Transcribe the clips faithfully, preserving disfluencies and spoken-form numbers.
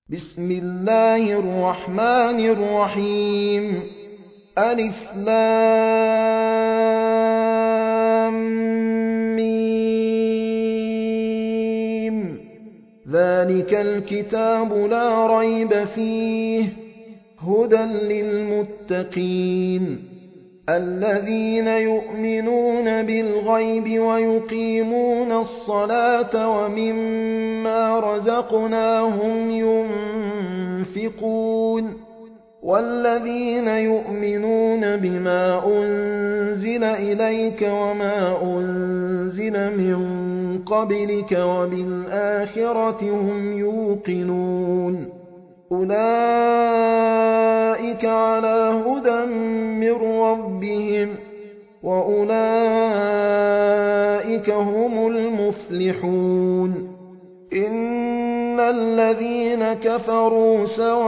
بسم الله الرحمن الرحيم ألف لام ميم ذلك الكتاب لا ريب فيه هدى للمتقين الذين يؤمنون بالغيب ويقيمون الصلاة ومما رزقناهم ينفقون والذين يؤمنون بما أنزل إليك وما أنزل من قبلك وبالآخرة هم يوقنون أولئك على هدى من ربهم وأولئك هم المفلحون إن الذين كفروا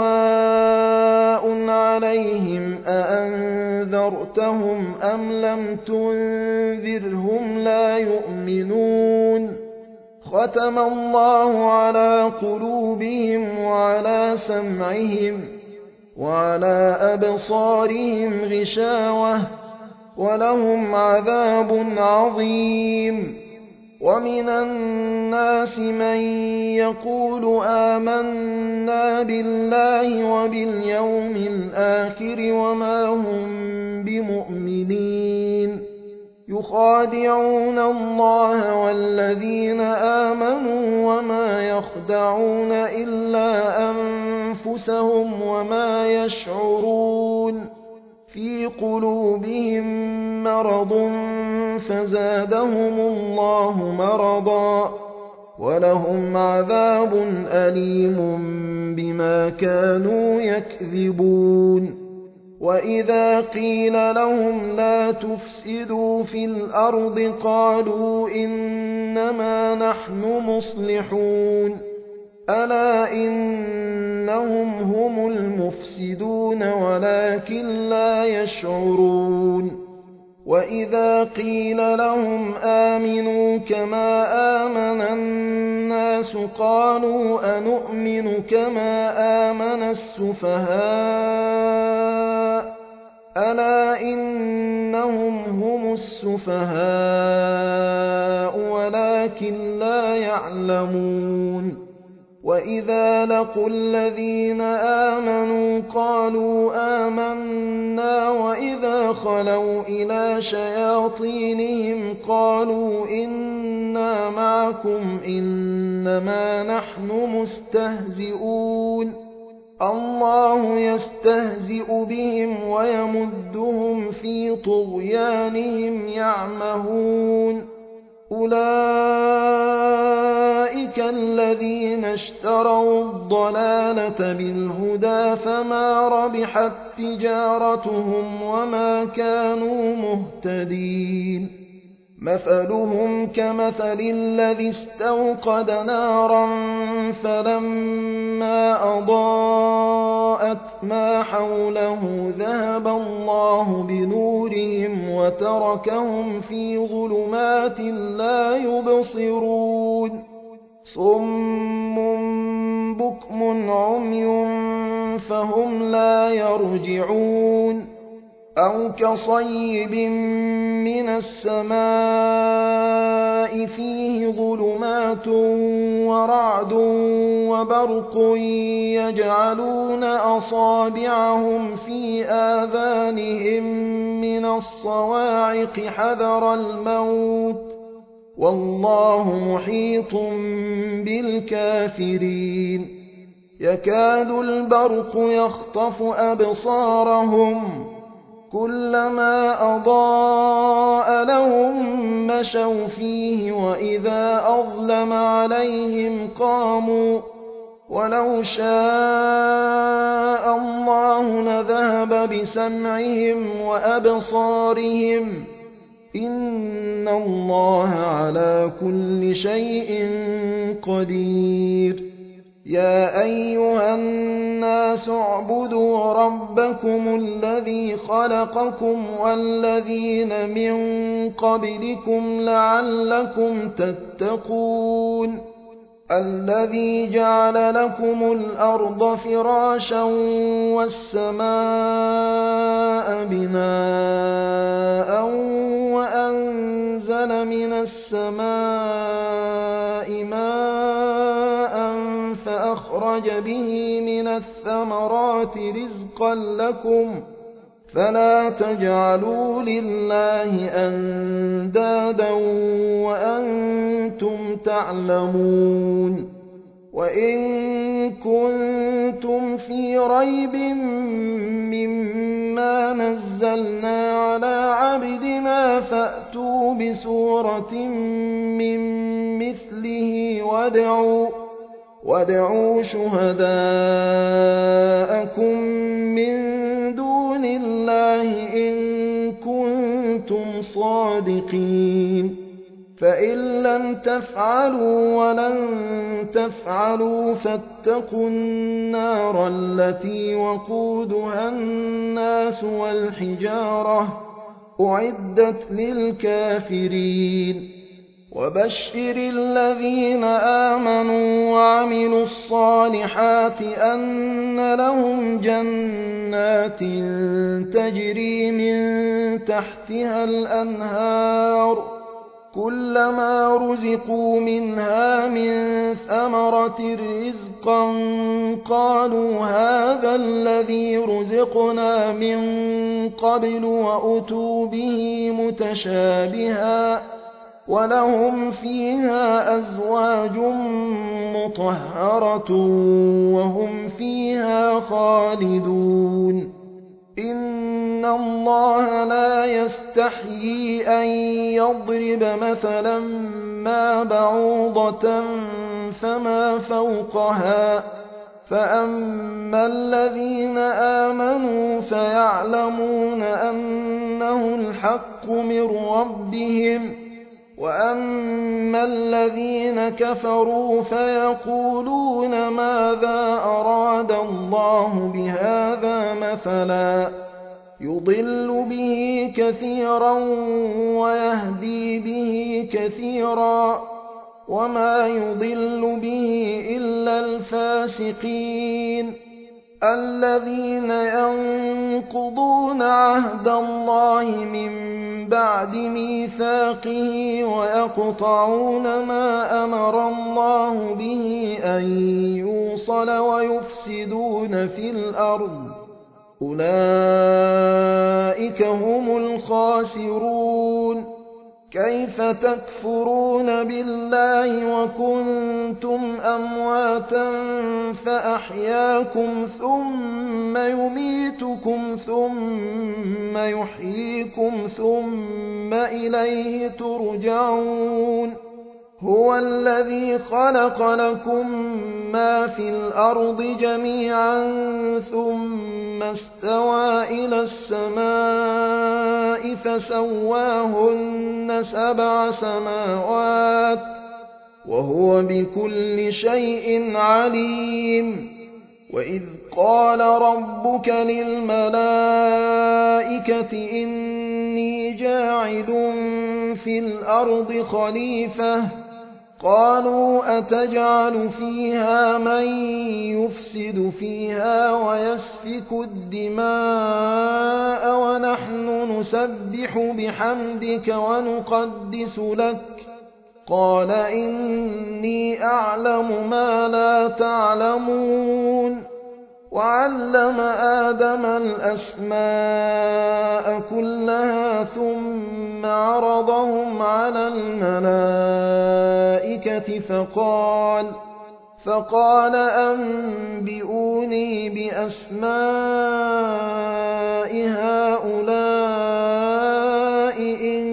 سواء عليهم أأنذرتهم أم لم تنذرهم لا يؤمنون ختم الله على قلوبهم وعلى سمعهم وعلى أبصارهم غشاوة ولهم عذاب عظيم ومن الناس من يقول آمنا بالله وباليوم الآخر وما هم بمؤمنين يخادعون الله والذين آمنوا وما يخدعون إلا أنفسهم وما يشعرون في قلوبهم مرض فزادهم الله مرضا ولهم عذاب أليم بما كانوا يكذبون وإذا قيل لهم لا تفسدوا في الأرض قالوا إنما نحن مصلحون ألا إنهم هم المفسدون ولكن لا يشعرون وإذا قيل لهم آمنوا كما آمن الناس قالوا أنؤمن كما آمن السفهاء ألا إنهم هم السفهاء ولكن لا يعلمون وإذا لقوا الذين آمنوا قالوا آمنا وإذا خلوا إلى شياطينهم قالوا إنا معكم إنما نحن مستهزئون الله يستهزئ بهم ويمدهم في طغيانهم يعمهون أولئك الذين اشتروا الضلالة بالهدى فما ربحت تجارتهم وما كانوا مهتدين مثلهم كمثل الذي استوقد نارا فلما أضاءت ما حوله ذهب الله بنورهم وتركهم في ظلمات لا يبصرون صم بكم عمي فهم لا يرجعون أو كصيب من السماء فيه ظلمات ورعد وبرق يجعلون أصابعهم في آذانهم من الصواعق حذر الموت والله محيط بالكافرين يكاد البرق يخطف أبصارهم كلما أضاء لهم مشوا فيه وإذا أظلم عليهم قاموا ولو شاء الله لذهب بسمعهم وأبصارهم إن الله على كل شيء قدير يا أيها الناس اعبدوا ربكم الذي خلقكم والذين من قبلكم لعلكم تتقون الذي جعل لكم الأرض فراشا والسماء بناء وأنزل من السماء ماء فأخرج به من الثمرات رزقا لكم فلا تجعلوا لله أندادا وأنتم تعلمون وإن كنتم في ريب مما نزلنا على عبدنا فأتوا بسورة من مثله وادعوا, وادعوا شهداءكم من دون الله إن كنتم صادقين فإن لم تفعلوا ولن تفعلوا فاتقوا النار التي وقودها الناس والحجارة أعدت للكافرين وبشر الذين آمنوا وعملوا الصالحات أن لهم جنات تجري من تحتها الأنهار كلما رزقوا منها من ثمرة رزقا قالوا هذا الذي رزقنا من قبل وأتوا به متشابها ولهم فيها أزواج مطهرة وهم فيها خالدون إن الله لا يستحيي أن يضرب مثلا ما بعوضة فما فوقها فأما الذين آمنوا فيعلمون أنه الحق من ربهم وأما الذين كفروا فيقولون ماذا أراد الله بهذا مثلا يضل به كثيرا ويهدي به كثيرا وما يضل به إلا الفاسقين الذين ينقضون عهد الله من بعد ميثاقه ويقطعون ما أمر الله به أن يوصل ويفسدون في الأرض أولئك هم الخاسرون كيف تكفرون بالله وكنتم أمواتا فأحياكم ثم يميتكم ثم يحييكم ثم إليه ترجعون هو الذي خلق لكم ما في الأرض جميعا ثم استوى إلى السماء فسواهن سبع سماوات وهو بكل شيء عليم وإذ قال ربك للملائكة إني جاعل في الأرض خليفة قالوا أتجعل فيها من يفسد فيها ويسفك الدماء ونحن نسبح بحمدك ونقدس لك قال إني أعلم ما لا تعلمون وعلم آدم الأسماء كلها ثم عرضهم على الملائكة فقال فقال أنبئوني بأسماء هؤلاء إن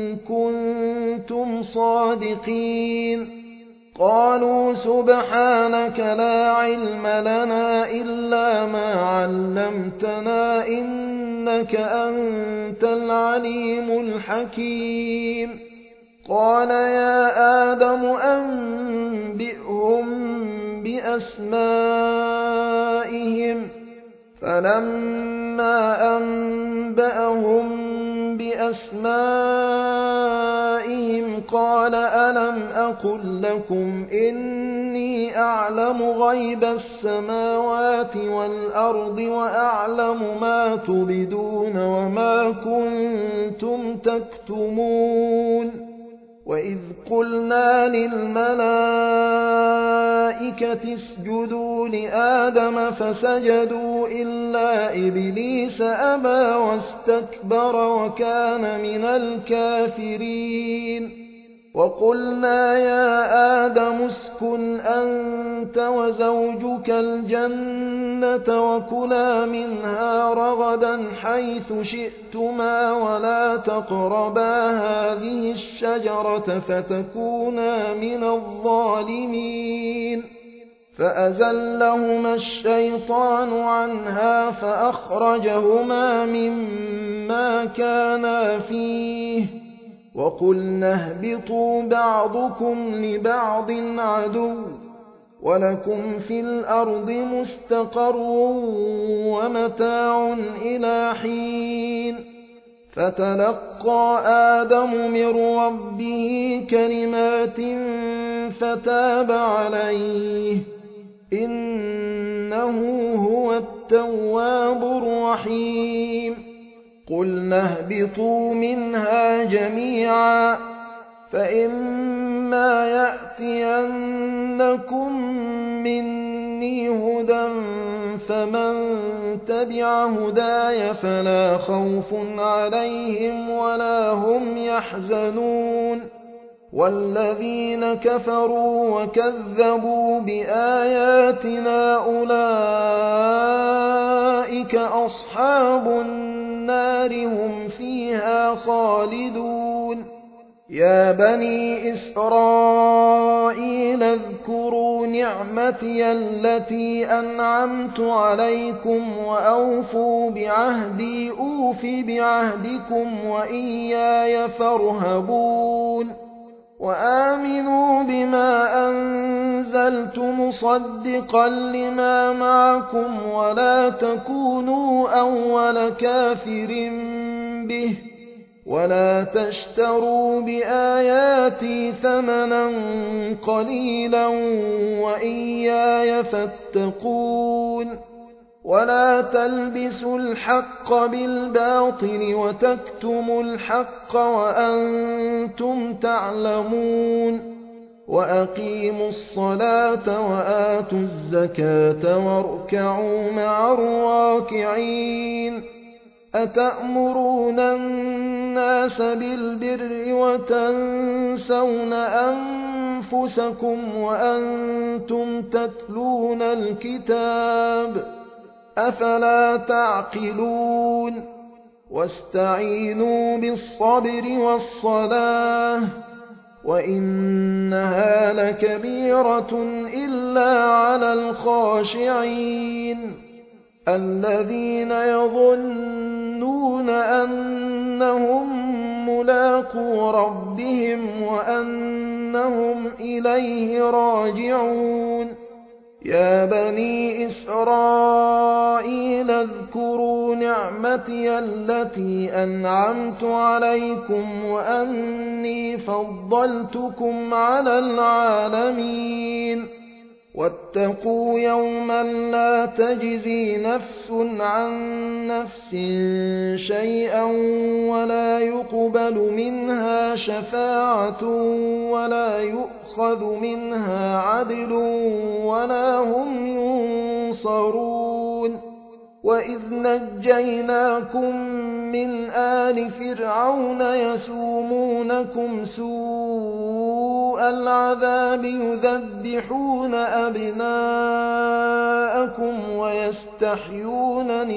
كنتم صادقين قالوا سبحانك لا علم لنا إلا ما علمتنا إنك أنت العليم الحكيم قال يا آدم أنبئهم بأسمائهم فلما أنبأهم بأسمائهم قال ألم أقل لكم إني إني أعلم غيب السماوات والأرض وأعلم ما تبدون وما كنتم تكتمون وإذ قلنا للملائكة اسجدوا لآدم فسجدوا إلا إبليس أبى واستكبر وكان من الكافرين وقلنا يا آدم اسكن أنت وزوجك الجنة وكلا منها رغدا حيث شئتما ولا تقربا هذه الشجرة فتكونا من الظالمين فأزلهما الشيطان عنها فأخرجهما مما كانا فيه وقلنا اهبطوا بعضكم لبعض عدو ولكم في الأرض مستقر ومتاع إلى حين فتلقى آدم من ربه كلمات فتاب عليه إنه هو التواب الرحيم قلنا اهبطوا منها جميعا فإما يأتينكم مني هدى فمن تبع هداي فلا خوف عليهم ولا هم يحزنون والذين كفروا وكذبوا بآياتنا أولئك أصحاب النار هم فيها خالدون يا بني إسرائيل اذكروا نعمتي التي أنعمت عليكم وأوفوا بعهدي أوف بعهدكم وإياي فارهبون وآمنوا بما أنزلت مصدقا لما معكم ولا تكونوا أول كافر به ولا تشتروا بآياتي ثمنا قليلا وإياي فاتقون ولا تلبسوا الحق بالباطل وتكتموا الحق وأنتم تعلمون وأقيموا الصلاة وآتوا الزكاة واركعوا مع الراكعين أتأمرون الناس بالبر وتنسون أنفسكم وأنتم تتلون الكتاب أفلا تعقلون واستعينوا بالصبر والصلاة وإنها لكبيرة إلا على الخاشعين الذين يظنون أنهم ملاقو ربهم وأنهم إليه راجعون يا بني إسرائيل اذكروا نعمتي التي أنعمت عليكم وأني فضلتكم على العالمين واتقوا يوما لا تجزي نفس عن نفس شيئا ولا يقبل منها شفاعة ولا يؤخذ منها عدل ولا هم ينصرون وإذ نجيناكم من آل فرعون يسومونكم سوء العذاب يذبحون أبناءكم ويستحيون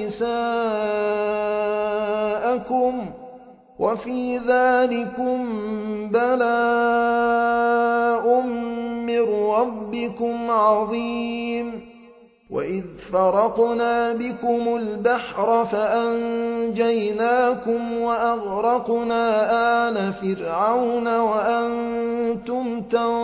نساءكم وفي ذلكم بلاء من ربكم عظيم وإذ فرقنا بكم البحر فأنجيناكم وأغرقنا آل فرعون وأنتم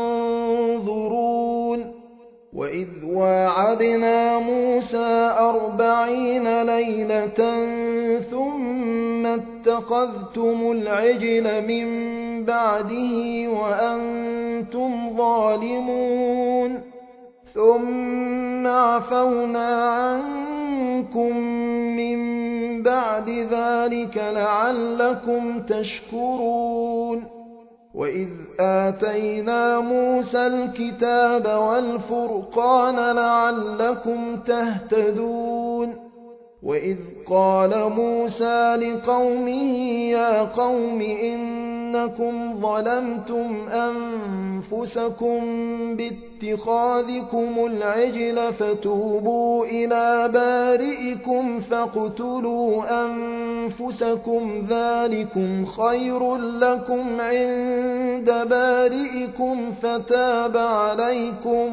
تنظرون وإذ واعدنا موسى أربعين ليلة ثم اتخذتم العجل من بعده وأنتم ظالمون ثم عفونا عنكم من بعد ذلك لعلكم تشكرون وإذ آتينا موسى الكتاب والفرقان لعلكم تهتدون وإذ قال موسى لقومه يا قوم إنكم ظلمتم أنفسكم باتخاذكم العجل فتوبوا إلى بارئكم فاقتلوا أنفسكم ذلكم خير لكم عند بارئكم فتاب عليكم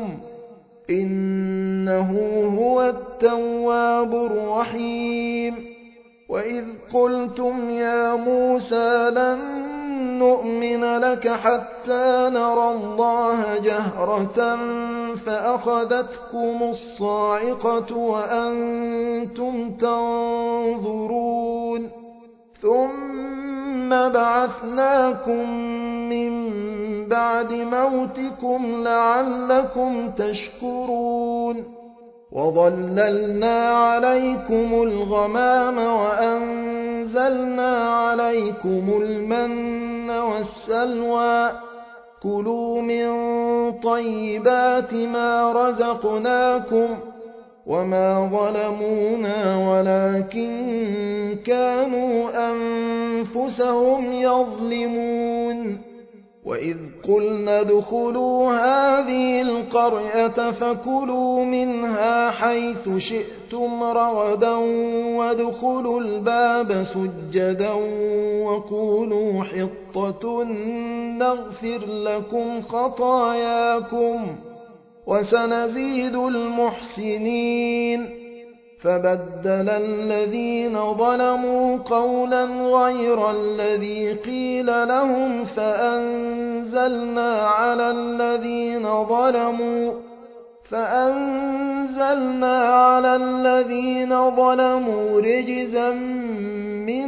إنه هو التواب الرحيم وإذ قلتم يا موسى لن نؤمن لك حتى نرى الله جهرة فأخذتكم الصاعقة وأنتم تنظرون ثم بعثناكم من بعد موتكم لعلكم تشكرون وظللنا عليكم الغمام وأنزلنا عليكم المن والسلوى كلوا من طيبات ما رزقناكم وما ظلمونا ولكن كانوا أنفسهم يظلمون وإذ قلنا ادخلوا هذه القرية فكلوا منها حيث شئتم رغدا وادخلوا الباب سجدا وقولوا حطة نغفر لكم خطاياكم وسنزيد المحسنين فبدل الذين ظلموا قولا غير الذي قيل لهم فأنزلنا على الذين ظلموا فأنزلنا على الذين ظلموا رجزا من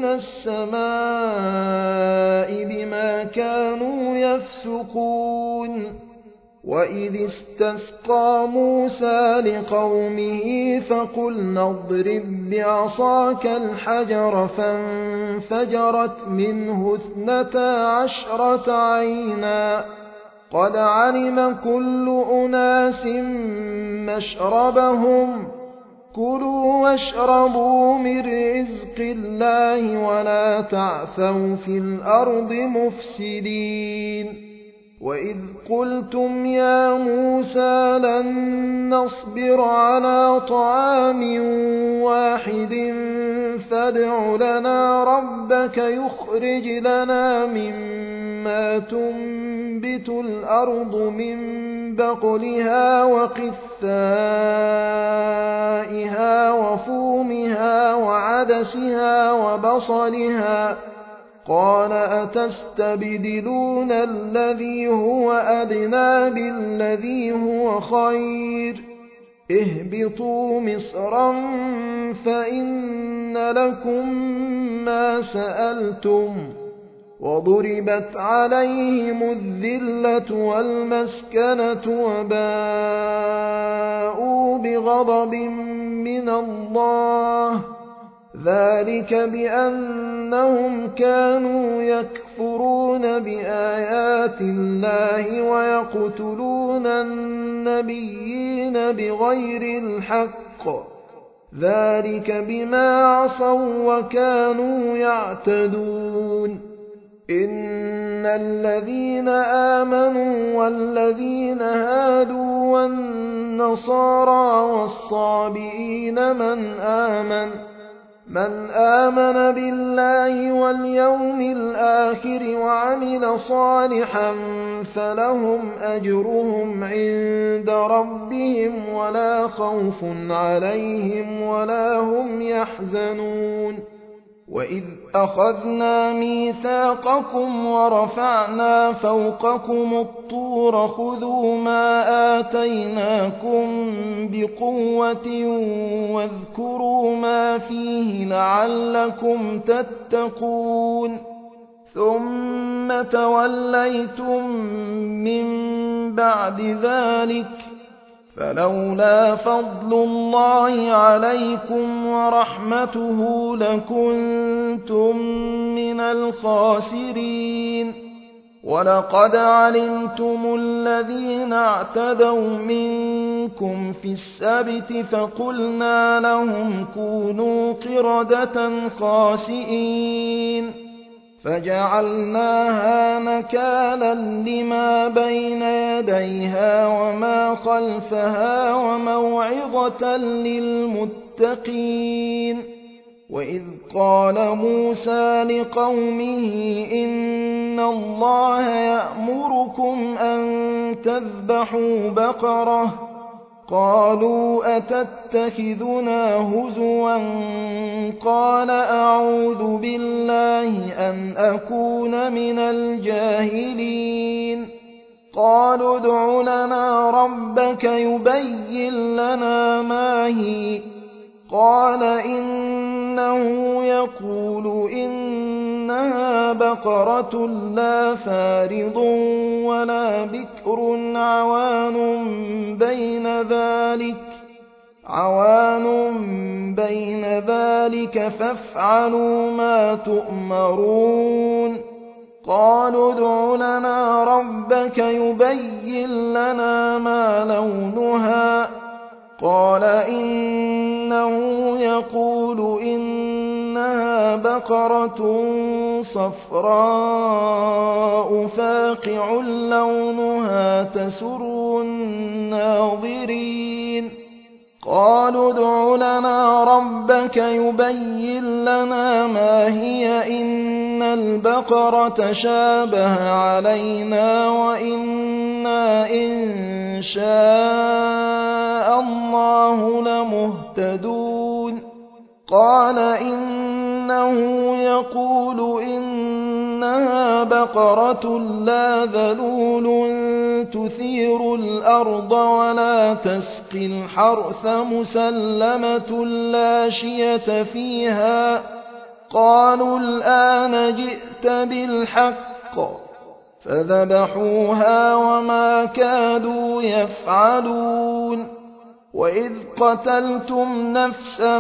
السماء بما كانوا يفسقون وإذ استسقى موسى لقومه فقلنا اضرب بعصاك الحجر فانفجرت منه اثنتا عشرة عينا قد علم كل أناس مشربهم كلوا واشربوا من رزق الله ولا تعثوا في الأرض مفسدين وإذ قلتم يا موسى لن نصبر على طعام واحد فادع لنا ربك يخرج لنا مما تنبت الأرض من بقلها وقثائها وفومها وعدسها وبصلها قال أتستبدلون الذي هو أدنى بالذي هو خير اهبطوا مصرا فإن لكم ما سألتم وضربت عليهم الذلة والمسكنة وباءوا بغضب من الله ذلك بأنهم كانوا يكفرون بآيات الله ويقتلون النبيين بغير الحق ذلك بما عصوا وكانوا يعتدون إن الذين آمنوا والذين هادوا والنصارى والصابئين من آمن من آمن بالله واليوم الآخر وعمل صالحا فلهم أجرهم عند ربهم ولا خوف عليهم ولا هم يحزنون وإذ أخذنا ميثاقكم ورفعنا فوقكم الطور خذوا ما آتيناكم بقوة واذكروا ما فيه لعلكم تتقون ثم توليتم من بعد ذلك فلولا فضل الله عليكم ورحمته لكنتم من الخاسرين ولقد علمتم الذين اعتدوا منكم في السبت فقلنا لهم كونوا قردة خاسئين فجعلناها نكالا لما بين يديها وما خلفها وموعظة للمتقين وإذ قال موسى لقومه إن الله يأمركم أن تذبحوا بقرة قالوا أتتخذنا هزوا قال أعوذ بالله أن أكون من الجاهلين قالوا ادع لنا ربك يبين لنا ما هي قال إنه يقول إنها بقرة لا فارض ولا بكر عوان بين ذلك عوان بين ذلك فافعلوا ما تؤمرون قالوا ادع لنا ربك يبين لنا ما لونها قال إنه يقول إنها بقرة صفراء فاقع لونها تسر الناظرين قالوا ادع لنا ربك يبين لنا ما هي إن البقرة شابه علينا وإنا إن شاء الله لمهتدون قال إنه يقول إنها بقرة لا ذلول تثير الأرض ولا تسقي الحرث مسلمة لا شية فيها قالوا الآن جئت بالحق فذبحوها وما كادوا يفعلون وإذ قتلتم نفسا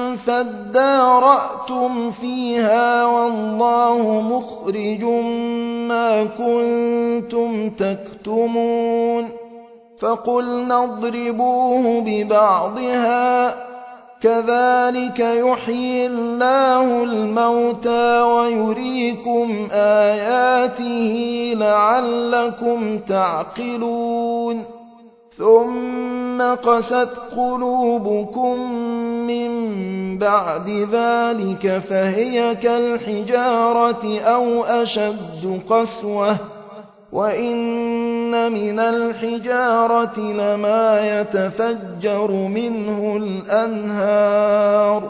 فادارأتم فيها والله مخرج ما كنتم تكتمون فقلنا اضربوه ببعضها كذلك يحيي الله الموتى ويريكم آياته لعلكم تعقلون ثم قست قلوبكم من بعد ذلك فهي كالحجارة أو أشد قسوة وإن من الحجارة لما يتفجر منه الأنهار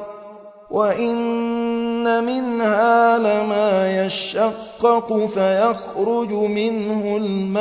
وإن منها لما يشقق فيخرج منه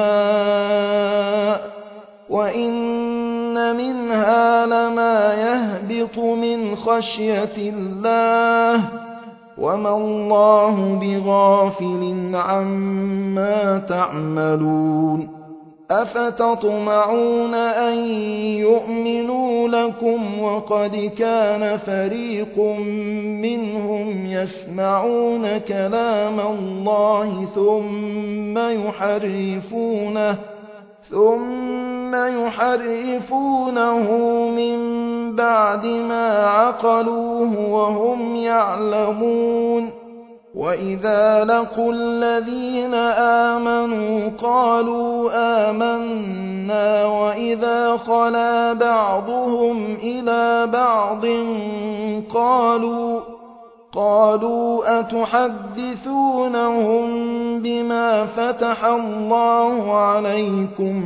الماء وإن منها لما يهبط من خشية الله وما الله بغافل عما تعملون أفتطمعون أن يؤمنوا لكم وقد كان فريق منهم يسمعون كلام الله ثم يحرفونه ثم يحرفونه من بعد ما عقلوه وهم يعلمون وإذا لقوا الذين آمنوا قالوا آمنا وإذا خلا بعضهم إلى بعض قالوا قالوا أتحدثونهم بما فتح الله عليكم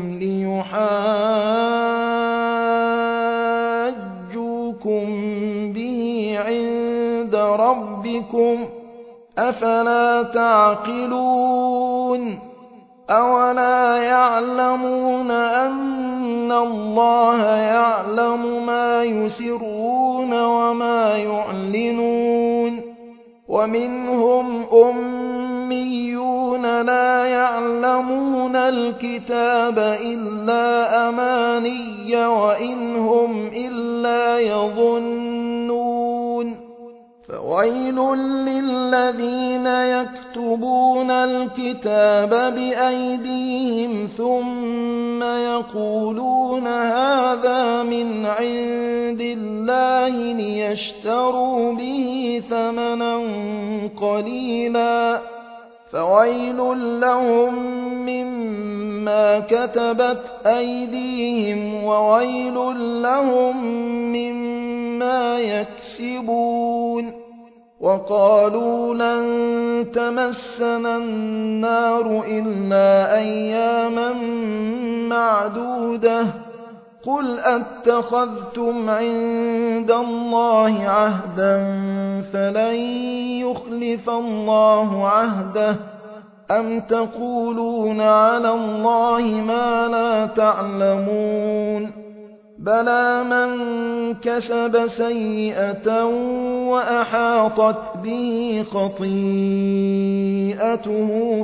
ليحاجوكم به عند ربكم أفلا تعقلون أولا يعلمون أن الله يعلم ما يسرون وما يعلنون ومنهم أميون لا يعلمون الكتاب إلا أماني وإن هم إلا يظنون فويل للذين يكتبون الكتاب بأيديهم ثم يقولون هذا من عند الله ليشتروا به ثمنا قليلا فويل لهم مما كتبت أيديهم وويل لهم مما يكسبون وقالوا لن تمسنا النار إلا أياما معدودة قل أتخذتم عند الله عهدا فلن يخلف الله عهده أم تقولون على الله ما لا تعلمون بلى من كسب سيئة وأحاطت به خطيئته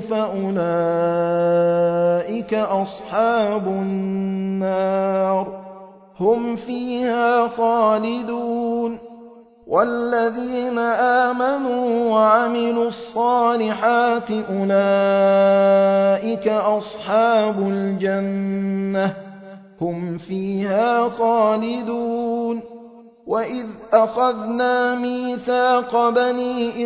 فأولئك أصحاب النار هم فيها خالدون والذين آمنوا وعملوا الصالحات أولئك أصحاب الجنة هم فيها خالدون وإذ أخذنا ميثاق بني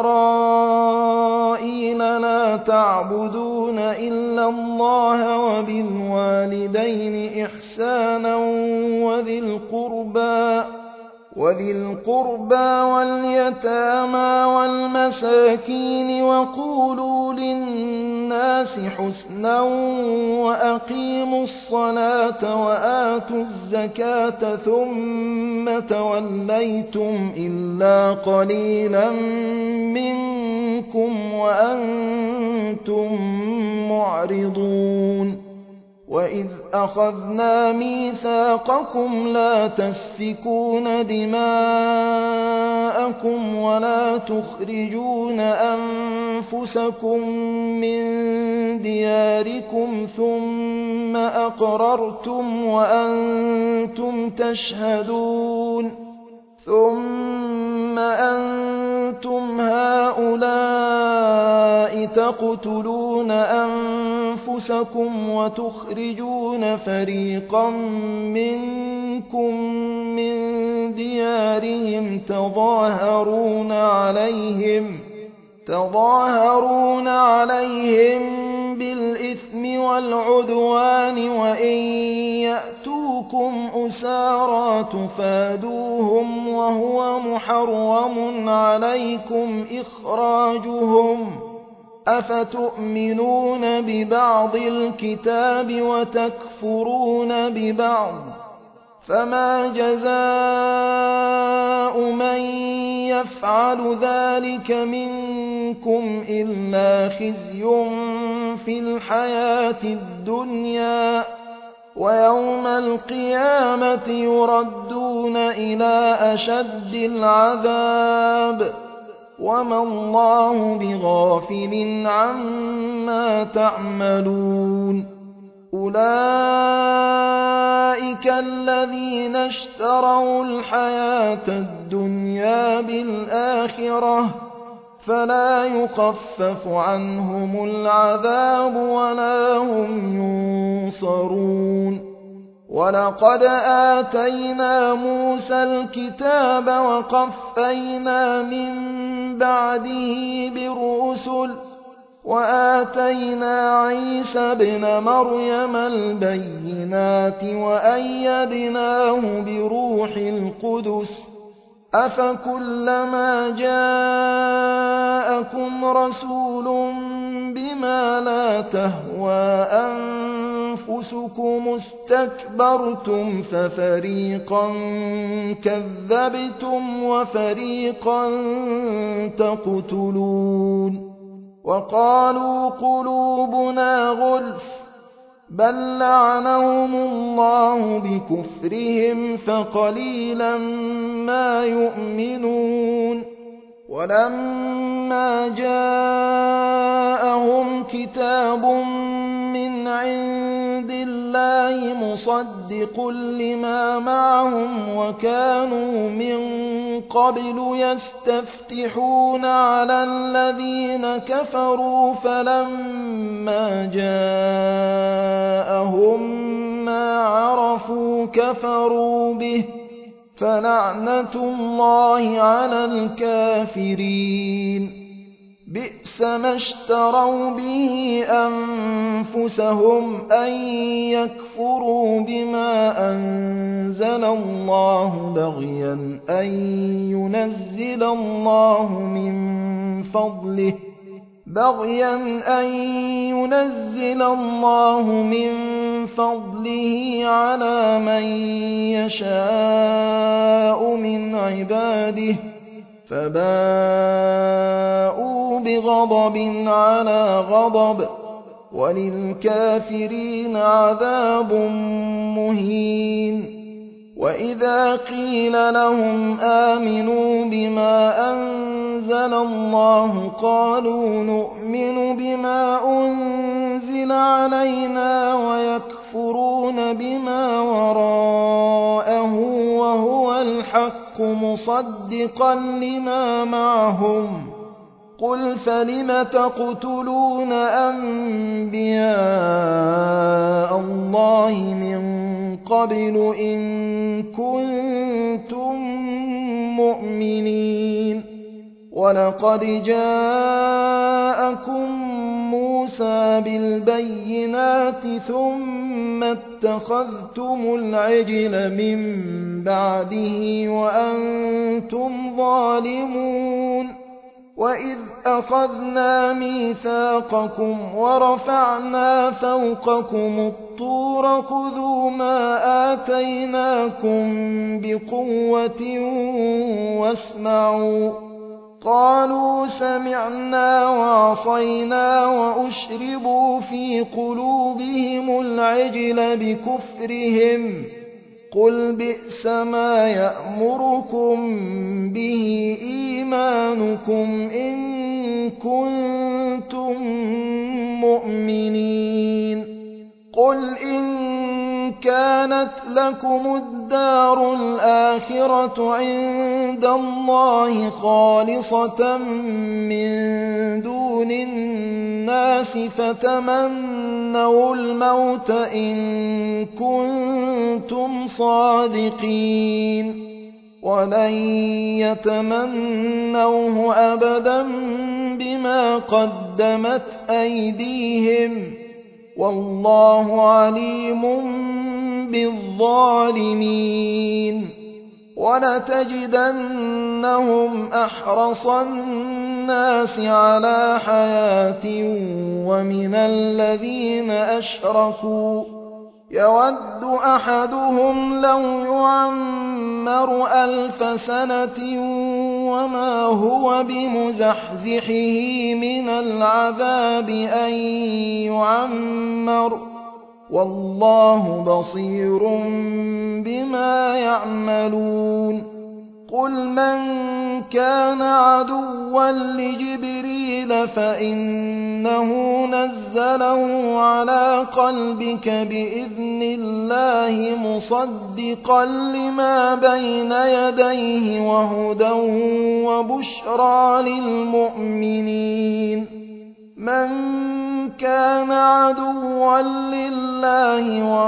إسرائيل لا تعبدون إلا الله وبالوالدين إحسانا وذي القربى وذي القربى واليتامى والمساكين وقولوا للناس حسنا وأقيموا الصلاة وآتوا الزكاة ثم توليتم إلا قليلا منكم وأنتم معرضون وإذ أخذنا ميثاقكم لا تسفكون دماءكم ولا تخرجون أنفسكم من دياركم ثم أقررتم وأنتم تشهدون ثم أنتم هؤلاء تقتلون أنفسكم وتخرجون فريقا منكم من ديارهم تظاهرون عليهم تظاهرون عليهم بالإثم والعدوان وإن يأتوكم أسارى تفادوهم وهو محرم عليكم إخراجهم أفتؤمنون ببعض الكتاب وتكفرون ببعض فما جزاء من يفعل ذلك منكم إلا خزي في الحياة الدنيا ويوم القيامة يردون إلى أشد العذاب وما الله بغافل عما تعملون أولئك الذين اشتروا الحياة الدنيا بالآخرة فلا يخفف عنهم العذاب ولا هم ينصرون ولقد آتينا موسى الكتاب وقفينا من بعده بالرسل وآتينا عيسى ابن مريم البينات وأيدناه بروح القدس أفكلما جاءكم رسول بما لا تهوى أنفسكم استكبرتم ففريقا كذبتم وفريقا تقتلون وقالوا قلوبنا غلف بل لعنهم الله بكفرهم فقليلا ما يؤمنون ولما جاءهم كتاب من عند الله مصدق لما معهم وكانوا من قبل يستفتحون على الذين كفروا فلما جاءهم ما عرفوا كفروا به فلعنة الله على الكافرين. بئس ما اشتروا به أنفسهم أن يكفروا بما أنزل الله بغيا أن ينزل الله من فضله بغيا أن ينزل الله من فضله على من يشاء من عباده فباءوا بغضب على غضب وللكافرين عذاب مهين. وإذا قيل لهم آمنوا بما أنزل الله قالوا نؤمن بما أنزل علينا ويكفرون بما وراءه وهو الحق مصدقا لما معهم قل فلم تقتلون أنبياء الله من قبل إن كنتم مؤمنين. ولقد جاءكم موسى بالبينات ثم اتخذتم العجل من بعده وأنتم ظالمون. وإذ أخذنا ميثاقكم ورفعنا فوقكم الطور خذوا ما آتيناكم بقوة واسمعوا قالوا سمعنا وعصينا وأشربوا في قلوبهم العجل بكفرهم قل بئس ما يأمركم به إيمانكم إن كنتم مؤمنين. قل إن كانت لكم الدار الآخرة عند الله خالصة من دون الناس فتمنوا الموت إن كنتم صادقين ولن يتمنوه أبدا بما قدمت أيديهم والله عليم بالظالمين. ولتجدنهم أحرص الناس على حياة ومن الذين أشركوا يود أحدهم لو يعمر ألف سنة وما هو بمزحزحه من العذاب أن يعمر والله بصير بما يعملون. قل من كان عدوا لجبريل فإنه نزله على قلبك بإذن الله مصدقا لما بين يديه وهدى وبشرى للمؤمنين. من كان عدوا لله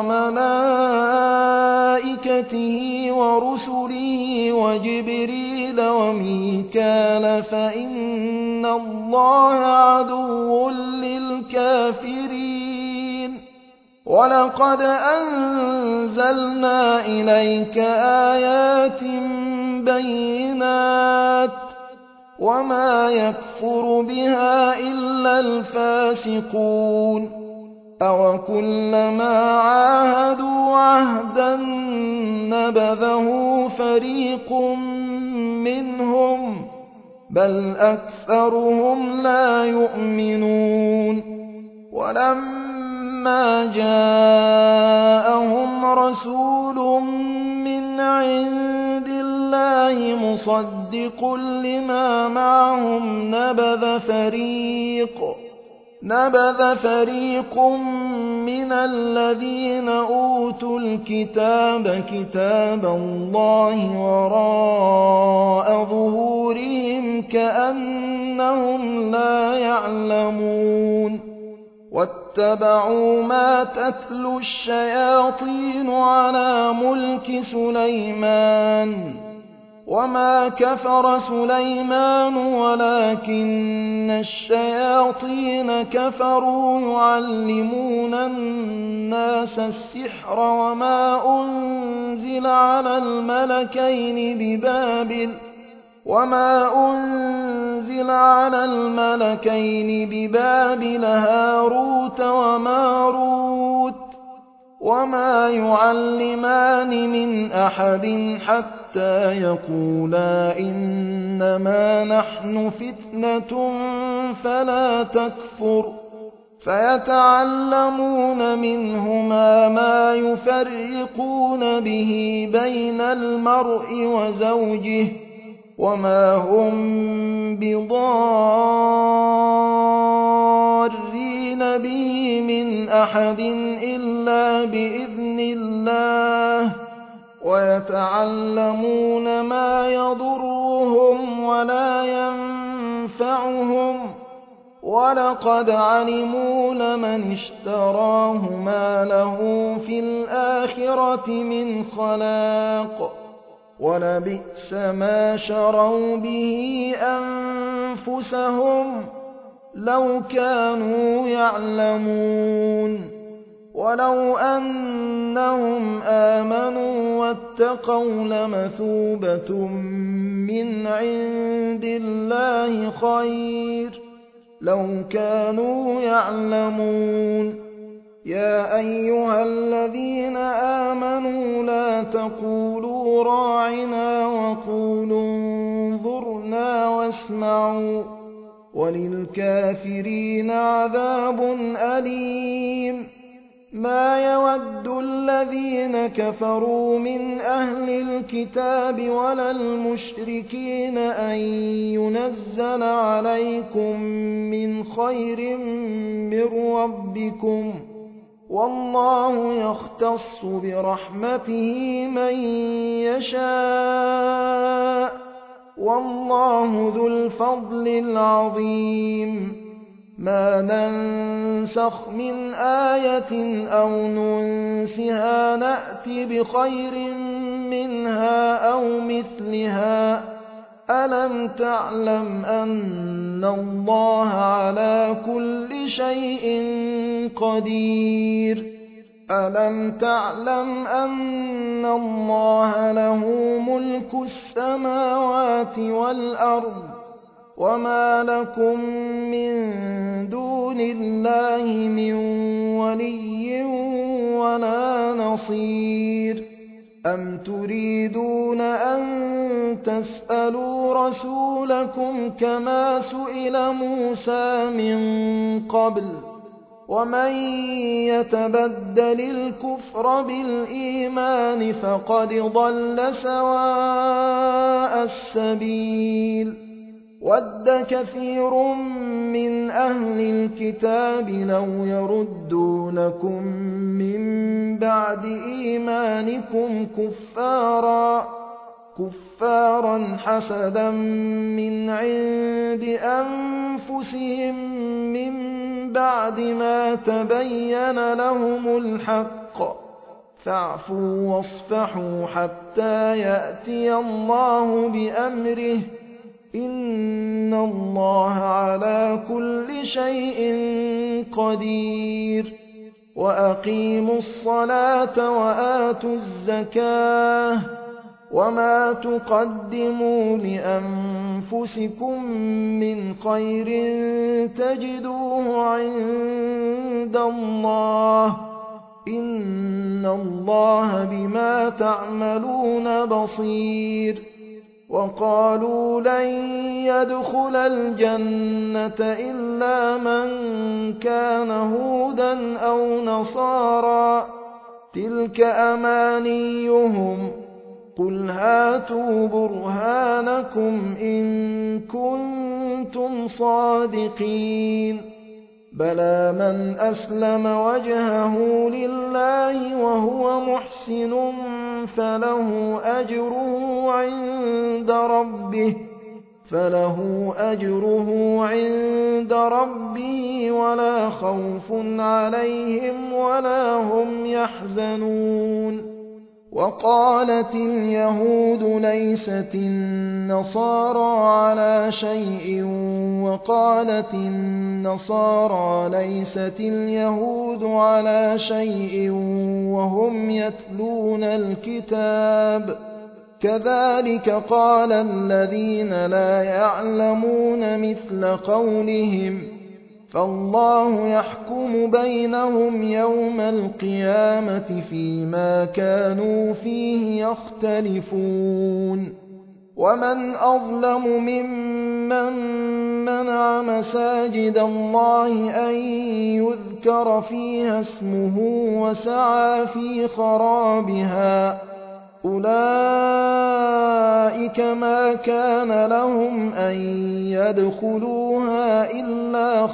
وملائكته ورسله وجبريل وميكال فإن الله عدو للكافرين. ولقد أنزلنا إليك آيات بينات وما يكفر بها إلا الفاسقون. أوكلما عاهدوا عهدا نبذه فريق منهم بل أكثرهم لا يؤمنون. ولما جاءهم رسول من عند الله الله مصدق لما معهم نبذ فريق نبذ فريق من الذين أوتوا الكتاب كتاب الله وراء ظهورهم كأنهم لا يعلمون واتبعوا ما تتلو الشياطين على ملك سليمان وما كفر سليمان ولكن الشياطين كفروا يعلمون الناس السحر وما أنزل على الملكين ببابل وما أنزل على الملكين ببابل هاروت وماروت وما يعلمان من أحد حتى يقولا إنما نحن فتنة فلا تكفر فيتعلمون منهما ما يفرقون به بين المرء وزوجه وما هم بضارين به من أحد إلا بإذن الله ويتعلمون ما يضرهم ولا ينفعهم ولقد علموا لمن اشتراه ما له في الآخرة من خلاق ولبئس ما شروا به أنفسهم لو كانوا يعلمون ولو أنهم آمنوا واتقوا لمثوبة من عند الله خير لو كانوا يعلمون يا أيها الذين آمنوا لا تقولوا راعنا وقولوا انظرنا واسمعوا وللكافرين عذاب أليم ما يود الذين كفروا من أهل الكتاب ولا المشركين أن ينزل عليكم من خير من ربكم والله يختص برحمته من يشاء والله ذو الفضل العظيم ما ننسخ من آية أو ننسها نأت بخير منها أو مثلها ألم تعلم أن الله على كل شيء قدير ألم تعلم أن الله له ملك السماوات والأرض وما لكم من دون الله من ولي ولا نصير أم تريدون أن تسألوا رسولكم كما سئل موسى من قبل ومن يتبدل الكفر بالإيمان فقد ضل سواء السبيل ود كثير من أهل الكتاب لو يردونكم من بعد إيمانكم كفارا كفارا حسدا من عند أنفسهم من بعد ما تبين لهم الحق فاعفوا واصفحوا حتى يأتي الله بأمره إن الله على كل شيء قدير وأقيموا الصلاة وآتوا الزكاة وما تقدموا لأنفسكم من خير تجدوه عند الله إن الله بما تعملون بصير وقالوا لن يدخل الجنة إلا من كان هودا أو نصارى تلك أمانيهم قل هاتوا برهانكم إن كنتم صادقين بلى من أسلم وجهه لله وهو محسن فله أجره عند ربه فله أجره عند ربه ولا خوف عليهم ولا هم يحزنون وقالت اليهود ليست النصارى على شيء وقالت النصارى ليست اليهود على شيء وهم يتلون الكتاب كذلك قال الذين لا يعلمون مثل قولهم فالله يحكم بينهم يوم القيامة فيما كانوا فيه يختلفون ومن أظلم ممن منع مساجد الله أن يذكر فيها اسمه وسعى في خرابها أولئك ما كان لهم أن يدخلوها إلا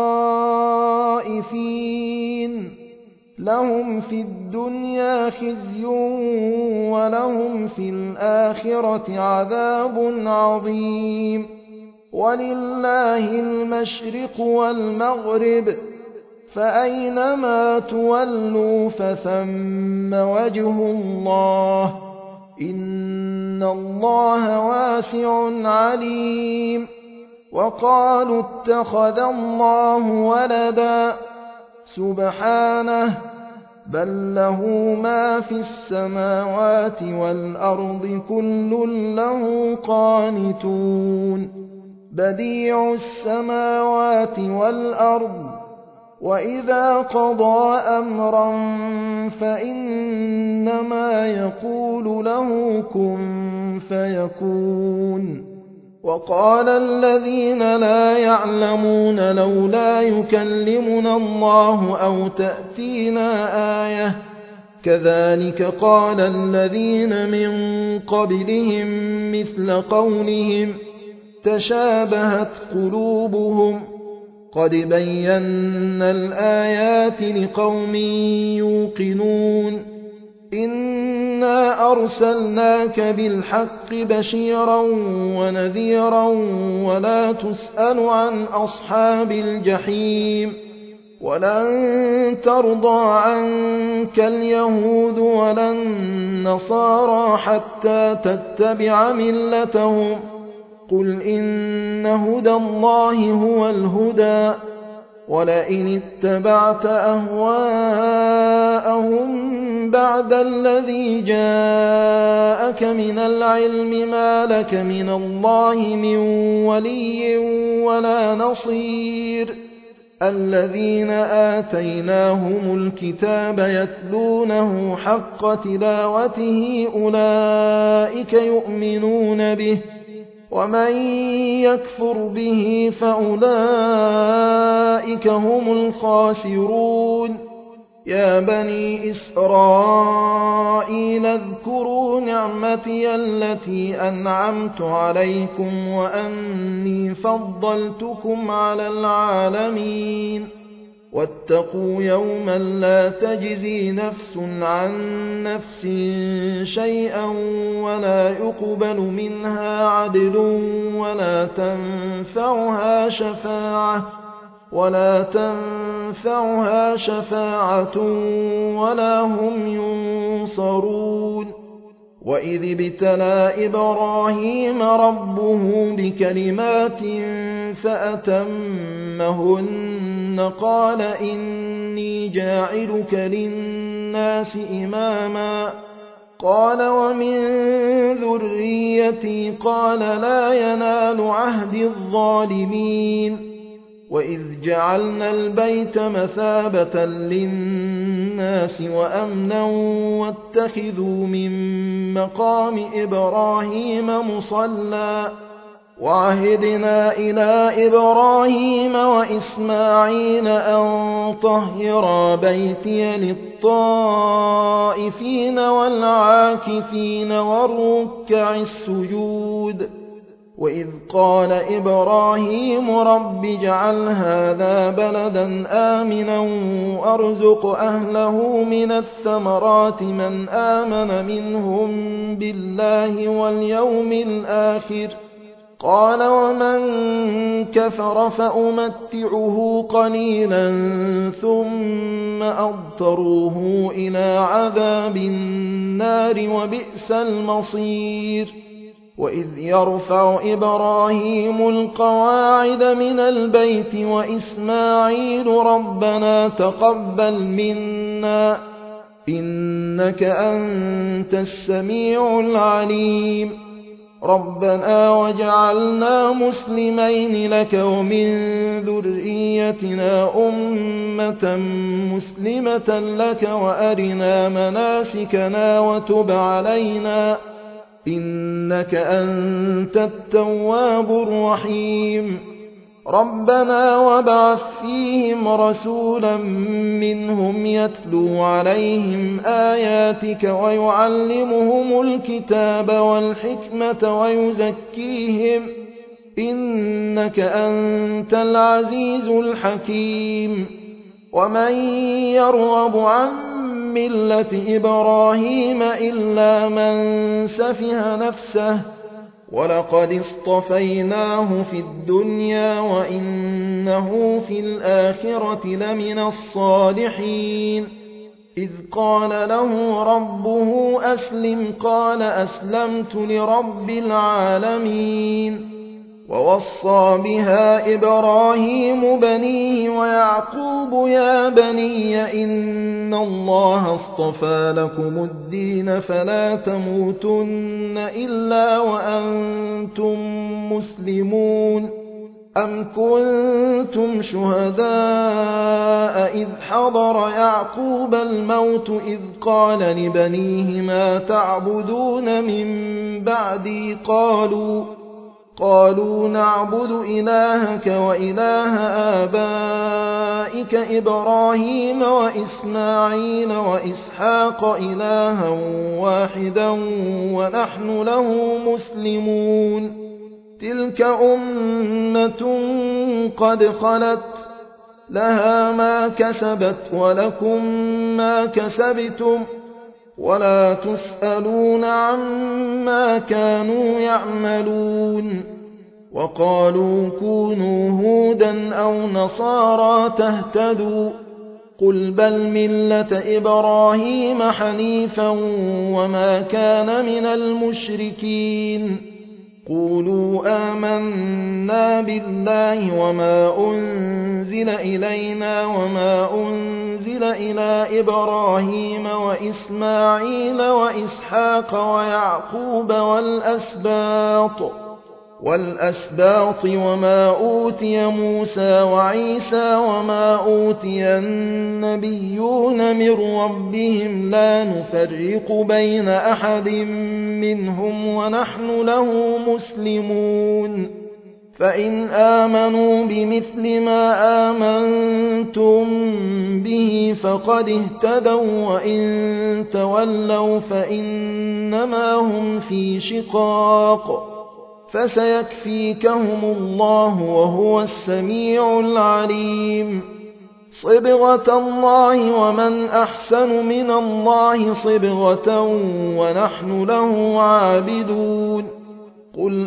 خائفين لهم في الدنيا خزي ولهم في الآخرة عذاب عظيم ولله المشرق والمغرب فأينما تولوا فثم وجه الله إن الله واسع عليم وقالوا اتخذ الله ولدا سبحانه بل له ما في السماوات والأرض كل له قانتون بديع السماوات والأرض وإذا قضى أمرا فإنما يقول له كن فيكون وقال الذين لا يعلمون لولا يكلمنا الله أو تأتينا آية كذلك قال الذين من قبلهم مثل قولهم تشابهت قلوبهم قد بينا الآيات لقوم يوقنون إنا أرسلناك بالحق بشيرا ونذيرا ولا تسأل عن أصحاب الجحيم ولن ترضى عنك اليهود ولا النصارى حتى تتبع ملتهم قل إن هدى الله هو الهدى ولئن اتبعت أهواءهم بعد الذي جاءك من العلم ما لك من الله من ولي ولا نصير الذين آتيناهم الكتاب يتلونه حق تلاوته أولئك يؤمنون به ومن يكفر به فأولئك هم الخاسرون يا بني إسرائيل اذكروا نعمتي التي أنعمت عليكم وأني فضلتكم على العالمين واتقوا يوما لا تجزي نفس عن نفس شيئا ولا يقبل منها عدل ولا تنفعها شفاعة ولا تنفعها شفاعة ولا هم ينصرون وإذ ابتلى إبراهيم ربه بكلمات فأتمهن قال إني جاعلك للناس إماما قال ومن ذريتي قال لا ينال عهد الظالمين وإذ جعلنا البيت مثابة للناس وأمنا واتخذوا من مقام إبراهيم مصلى وعهدنا إلى إبراهيم وإسماعيل أن طهرا بيتي للطائفين والعاكفين والركع السجود وإذ قال إبراهيم رب اجعل هذا بلدا آمنا وارزق أهله من الثمرات من آمن منهم بالله واليوم الآخر قال ومن كفر فأمتعه قليلا ثم أضطروه إلى عذاب النار وبئس المصير وإذ يرفع إبراهيم القواعد من البيت وإسماعيل ربنا تقبل منا إنك أنت السميع العليم ربنا وجعلنا مسلمين لك ومن ذريتنا أمة مسلمة لك وأرنا مناسكنا وتب علينا إنك أنت التواب الرحيم ربنا وابعث فيهم رسولا منهم يتلو عليهم آياتك ويعلمهم الكتاب والحكمة ويزكيهم إنك أنت العزيز الحكيم ومن يرغب عن ملة إبراهيم إلا من سفه نفسه ولقد اصطفيناه في الدنيا وإنه في الآخرة لمن الصالحين إذ قال له ربه أسلم قال أسلمت لرب العالمين ووصى بها إبراهيم بنيه ويعقوب يا بني إن الله اصطفى لكم الدين فلا تموتن إلا وأنتم مسلمون أم كنتم شهداء إذ حضر يعقوب الموت إذ قال لبنيه ما تعبدون من بعدي قالوا قالوا نعبد إلهك وإله آبائك إبراهيم وإسماعيل وإسحاق إلها واحدا ونحن له مسلمون تلك أمة قد خلت لها ما كسبت ولكم ما كسبتم ولا تسألون عما كانوا يعملون وقالوا كونوا هودا أو نصارى تهتدوا قل بل ملة إبراهيم حنيفا وما كان من المشركين قولوا آمنا بالله وما أنزل إلينا وما أنزل إلى إبراهيم وإسماعيل وإسحاق ويعقوب والأسباط والأسباط وما أوتي موسى وعيسى وما أوتي النبيون من ربهم لا نفرق بين أحد منهم ونحن له مسلمون فإن آمنوا بمثل ما آمنتم به فقد اهتدوا وإن تولوا فإنما هم في شقاق فسيكفيكهم الله وهو السميع العليم صبغة الله ومن أحسن من الله صبغة ونحن له عابدون قل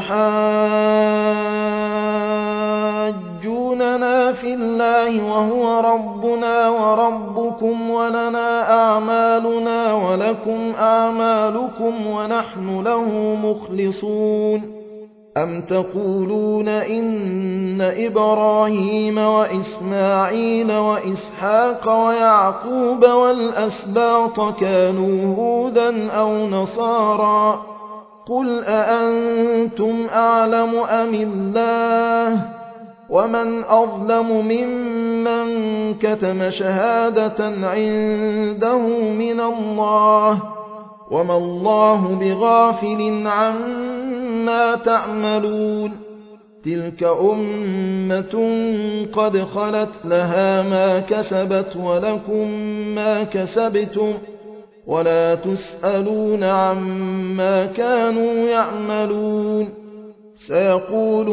أتحاجوننا في الله وهو ربنا وربكم ولنا أعمالنا ولكم أعمالكم ونحن له مخلصون أم تقولون إن إبراهيم وإسماعيل وإسحاق ويعقوب والأسباط كانوا هودا أو نصارى قل أأنتم أعلم أم الله ومن أظلم ممن كتم شهادة عنده من الله وما الله بغافل عما ما تعملون تلك أمة قد خلت لها ما كسبت ولكم ما كسبتم ولا تسألون عما كانوا يعملون سيقول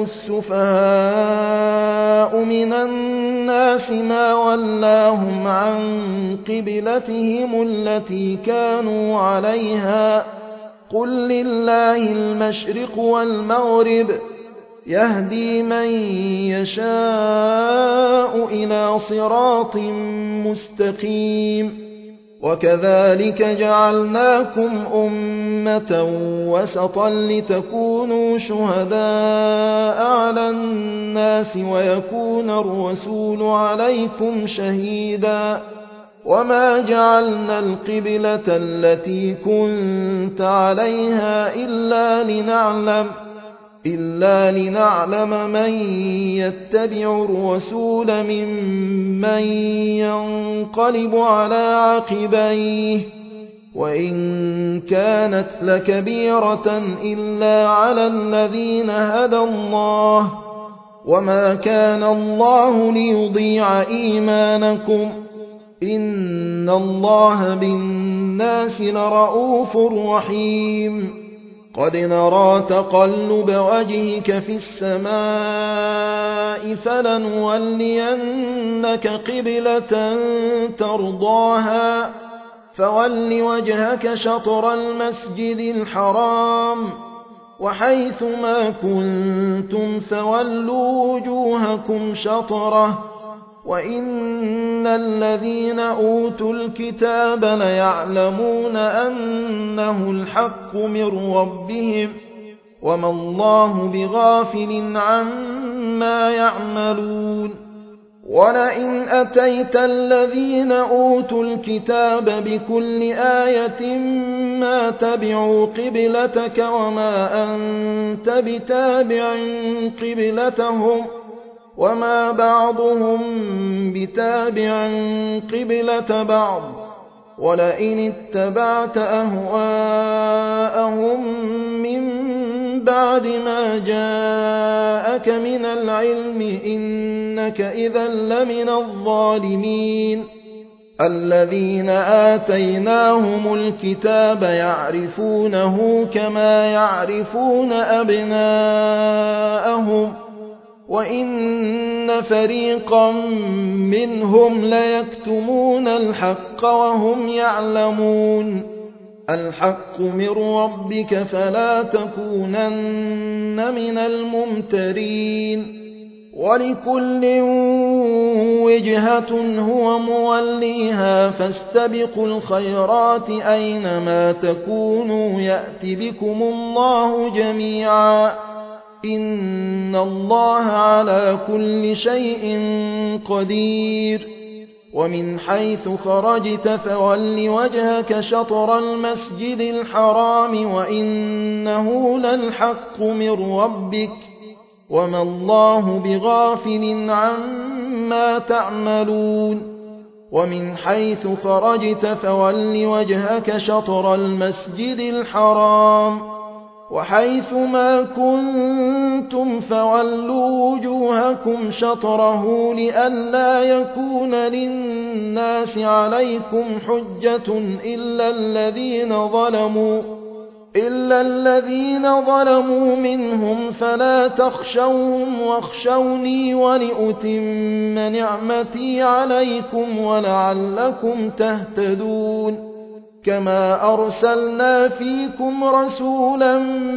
السفهاء من الناس ما ولاهم عن قبلتهم التي كانوا عليها قل لله المشرق والمغرب يهدي من يشاء إلى صراط مستقيم وكذلك جعلناكم أمة وسطا لتكونوا شهداء على الناس ويكون الرسول عليكم شهيدا وما جعلنا القبلة التي كنت عليها إلا لنعلم إلا لنعلم من يتبع الرسول ممن ينقلب على عقبيه وإن كانت لكبيرة إلا على الذين هدى الله وما كان الله ليضيع إيمانكم إن الله بالناس لرءوف رحيم قد نرى تقلب وجهك في السماء فلنولينك قبلة ترضاها فول وجهك شطر المسجد الحرام وحيث ما كنتم فولوا وجوهكم شطره وإن الذين أوتوا الكتاب ليعلمون أنه الحق من ربهم وما الله بغافل عما يعملون ولئن أتيت الذين أوتوا الكتاب بكل آية ما تبعوا قبلتك وما أنت بتابع قبلتهم وما بعضهم بتابع قبلة بعض ولئن اتبعت أهواءهم من بعد ما جاءك من العلم إنك إذا لمن الظالمين الذين آتيناهم الكتاب يعرفونه كما يعرفون أبناءهم وإن فريقا منهم ليكتمون الحق وهم يعلمون الحق من ربك فلا تكونن من الممترين ولكل وجهة هو موليها فاستبقوا الخيرات أينما تكونوا يأت بكم الله جميعا إن الله على كل شيء قدير ومن حيث خرجت فول وجهك شطر المسجد الحرام وإنه للحق من ربك وما الله بغافل عما تعملون ومن حيث خرجت فول وجهك شطر المسجد الحرام وحيث ما كنتم فولوا وجوهكم شطره لئلا يكون للناس عليكم حجة إلا الذين ظلموا إلا الذين ظلموا منهم فلا تخشوهم واخشوني ولأتم نعمتي عليكم ولعلكم تهتدون كما أرسلنا فيكم رسولا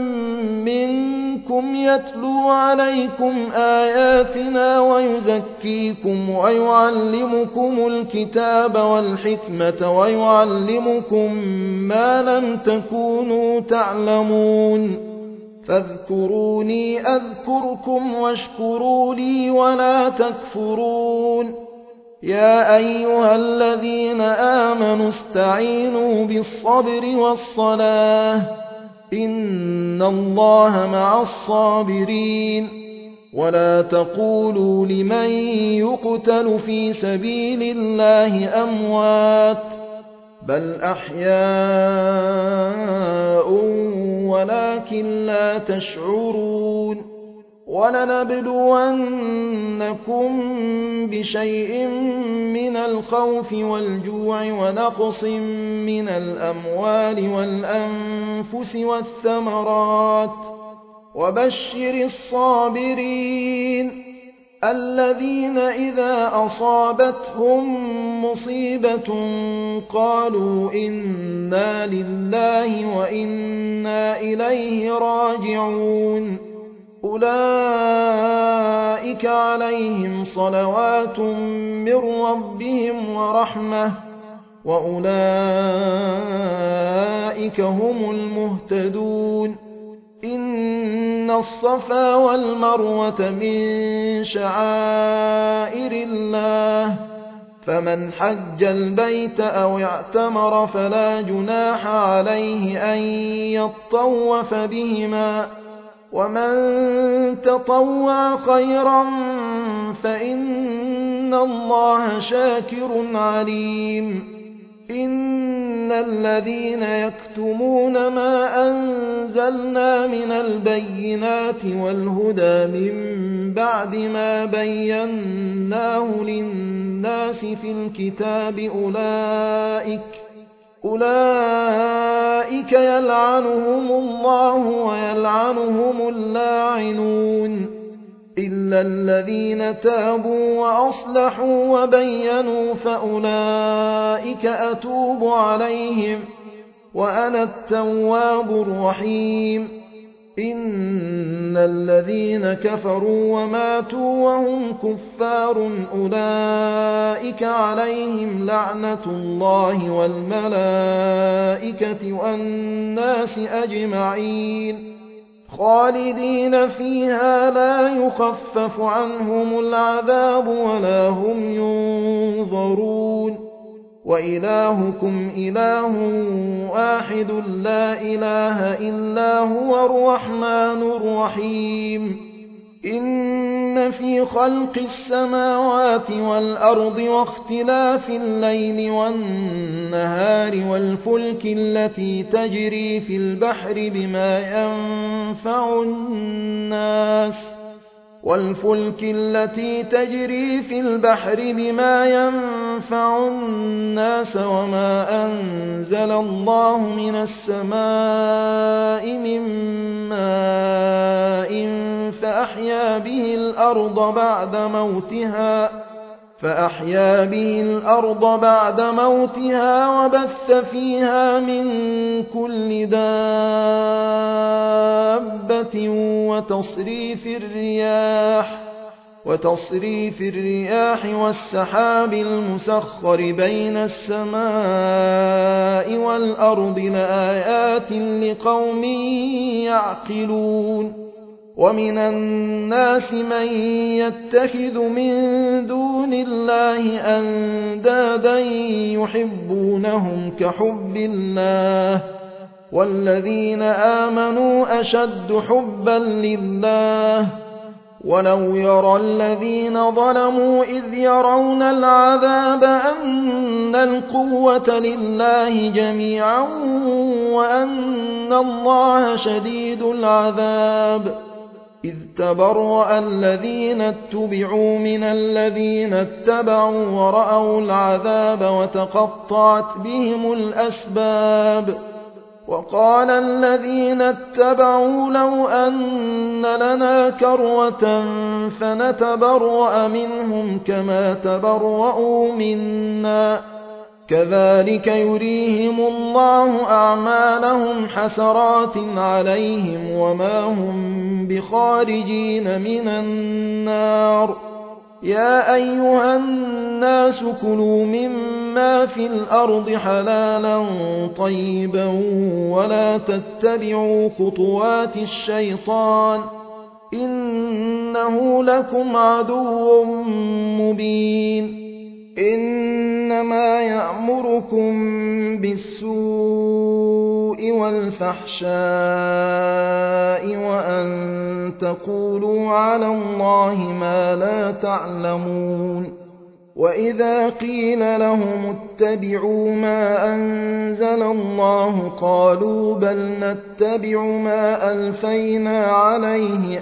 منكم يتلو عليكم آياتنا ويزكيكم ويعلمكم الكتاب والحكمة ويعلمكم ما لم تكونوا تعلمون فاذكروني أذكركم واشكروا لي ولا تكفرون يا أيها الذين آمنوا استعينوا بالصبر والصلاة إن الله مع الصابرين ولا تقولوا لمن يقتل في سبيل الله أموات بل أحياء ولكن لا تشعرون ولنبلونكم بشيء من الخوف والجوع ونقص من الأموال والأنفس والثمرات وبشر الصابرين الذين إذا أصابتهم مصيبة قالوا إنا لله وإنا إليه راجعون أولئك عليهم صلوات من ربهم ورحمة وأولئك هم المهتدون إن الصفا والمروة من شعائر الله فمن حج البيت أو اعتمر فلا جناح عليه أن يطوف بهما ومن تطوع خيرا فإن الله شاكر عليم إن الذين يكتمون ما أنزلنا من البينات والهدى من بعد ما بيناه للناس في الكتاب أولئك أولئك يلعنهم الله ويلعنهم اللاعنون إلا الذين تابوا وأصلحوا وبينوا فأولئك أتوب عليهم وأنا التواب الرحيم إن الذين كفروا وماتوا وهم كفار أولئك عليهم لعنة الله والملائكة والناس أجمعين خالدين فيها لا يخفف عنهم العذاب ولا هم ينظرون وإلهكم إله واحد لا إله إلا هو الرحمن الرحيم إن في خلق السماوات والأرض واختلاف الليل والنهار والفلك التي تجري في البحر بما ينفع الناس والفلك التي تجري في البحر بما ينفع الناس وما أنزل الله من السماء من ماء فأحيا به الأرض بعد موتها فأحيا به الأرض بعد موتها وبث فيها من كل دابة وتصريف الرياح وتصريف الرياح والسحاب المسخر بين السماء والأرض لآيات لقوم يعقلون ومن الناس من يتخذ من دون الله أندادا يحبونهم كحب الله والذين آمنوا أشد حبا لله ولو يرى الذين ظلموا إذ يرون العذاب أن القوة لله جميعا وأن الله شديد العذاب إذ تبرأ الذين اتبعوا من الذين اتبعوا ورأوا العذاب وتقطعت بهم الأسباب وقال الذين اتبعوا لو أن لنا كروة فنتبرأ منهم كما تبرؤوا منا كذلك يريهم الله أعمالهم حسرات عليهم وما هم بخارجين من النار يا أيها الناس كلوا مما في الأرض حلالا طيبا ولا تتبعوا خطوات الشيطان إنه لكم عدو مبين إنما يأمركم بالسوء والفحشاء وأن تقولوا على الله ما لا تعلمون وإذا قيل لهم اتبعوا ما أنزل الله قالوا بل نتبع ما ألفينا عليه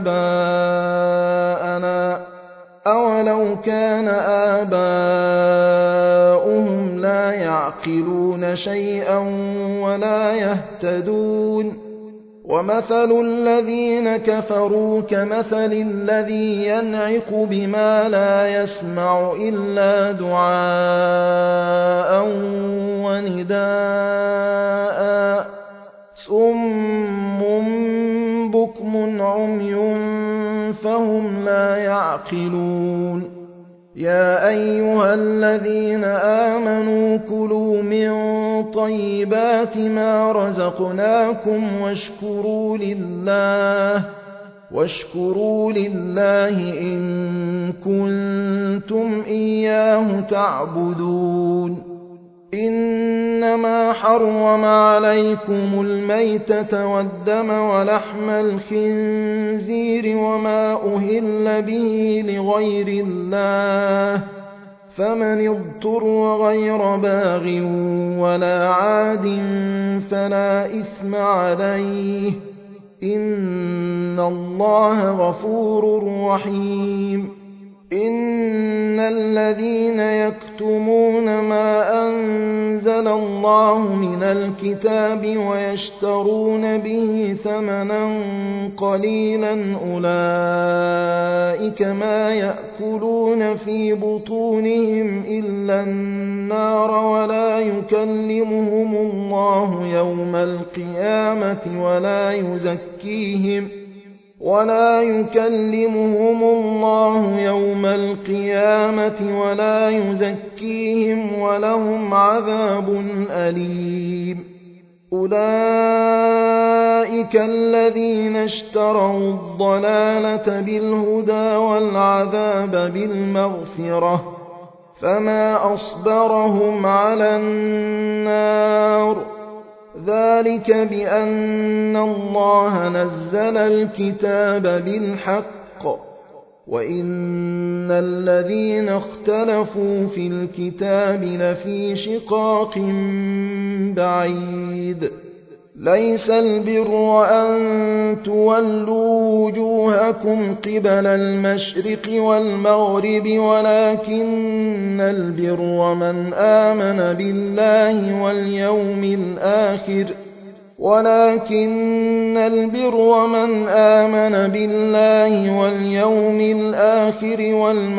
آباءنا أولو كان آباؤهم لا يعقلون شيئا ولا يهتدون ومثل الذين كفروا كمثل الذي ينعق بما لا يسمع إلا دعاء ونداء صم بكم عمي فهم لا يعقلون يا أيها الذين آمنوا كلوا من طيبات ما رزقناكم واشكروا لله واشكروا لله إن كنتم إياه تعبدون إنما حرم عليكم الميتة والدم ولحم الخنزير وما أهل به لغير الله فمن اضطر غير باغ ولا عاد فلا إثم عليه إن الله غفور رحيم إن الذين يكتمون ما أنزل الله من الكتاب ويشترون به ثمنا قليلا أولئك ما يأكلون في بطونهم إلا النار ولا يكلمهم الله يوم القيامة ولا يزكيهم ولا يكلمهم الله يوم القيامة ولا يزكيهم ولهم عذاب أليم أولئك الذين اشتروا الضلالة بالهدى والعذاب بالمغفرة فما أصبرهم على النار ذلك بأن الله نزل الكتاب بالحق وإن الذين اختلفوا في الكتاب لفي شقاق بعيد ليس البر أن تولوا وجوهكم قبل المشرق والمغرب ولكن البر من آمن بالله واليوم الآخر ولكن البر من آمن بالله واليوم الآخر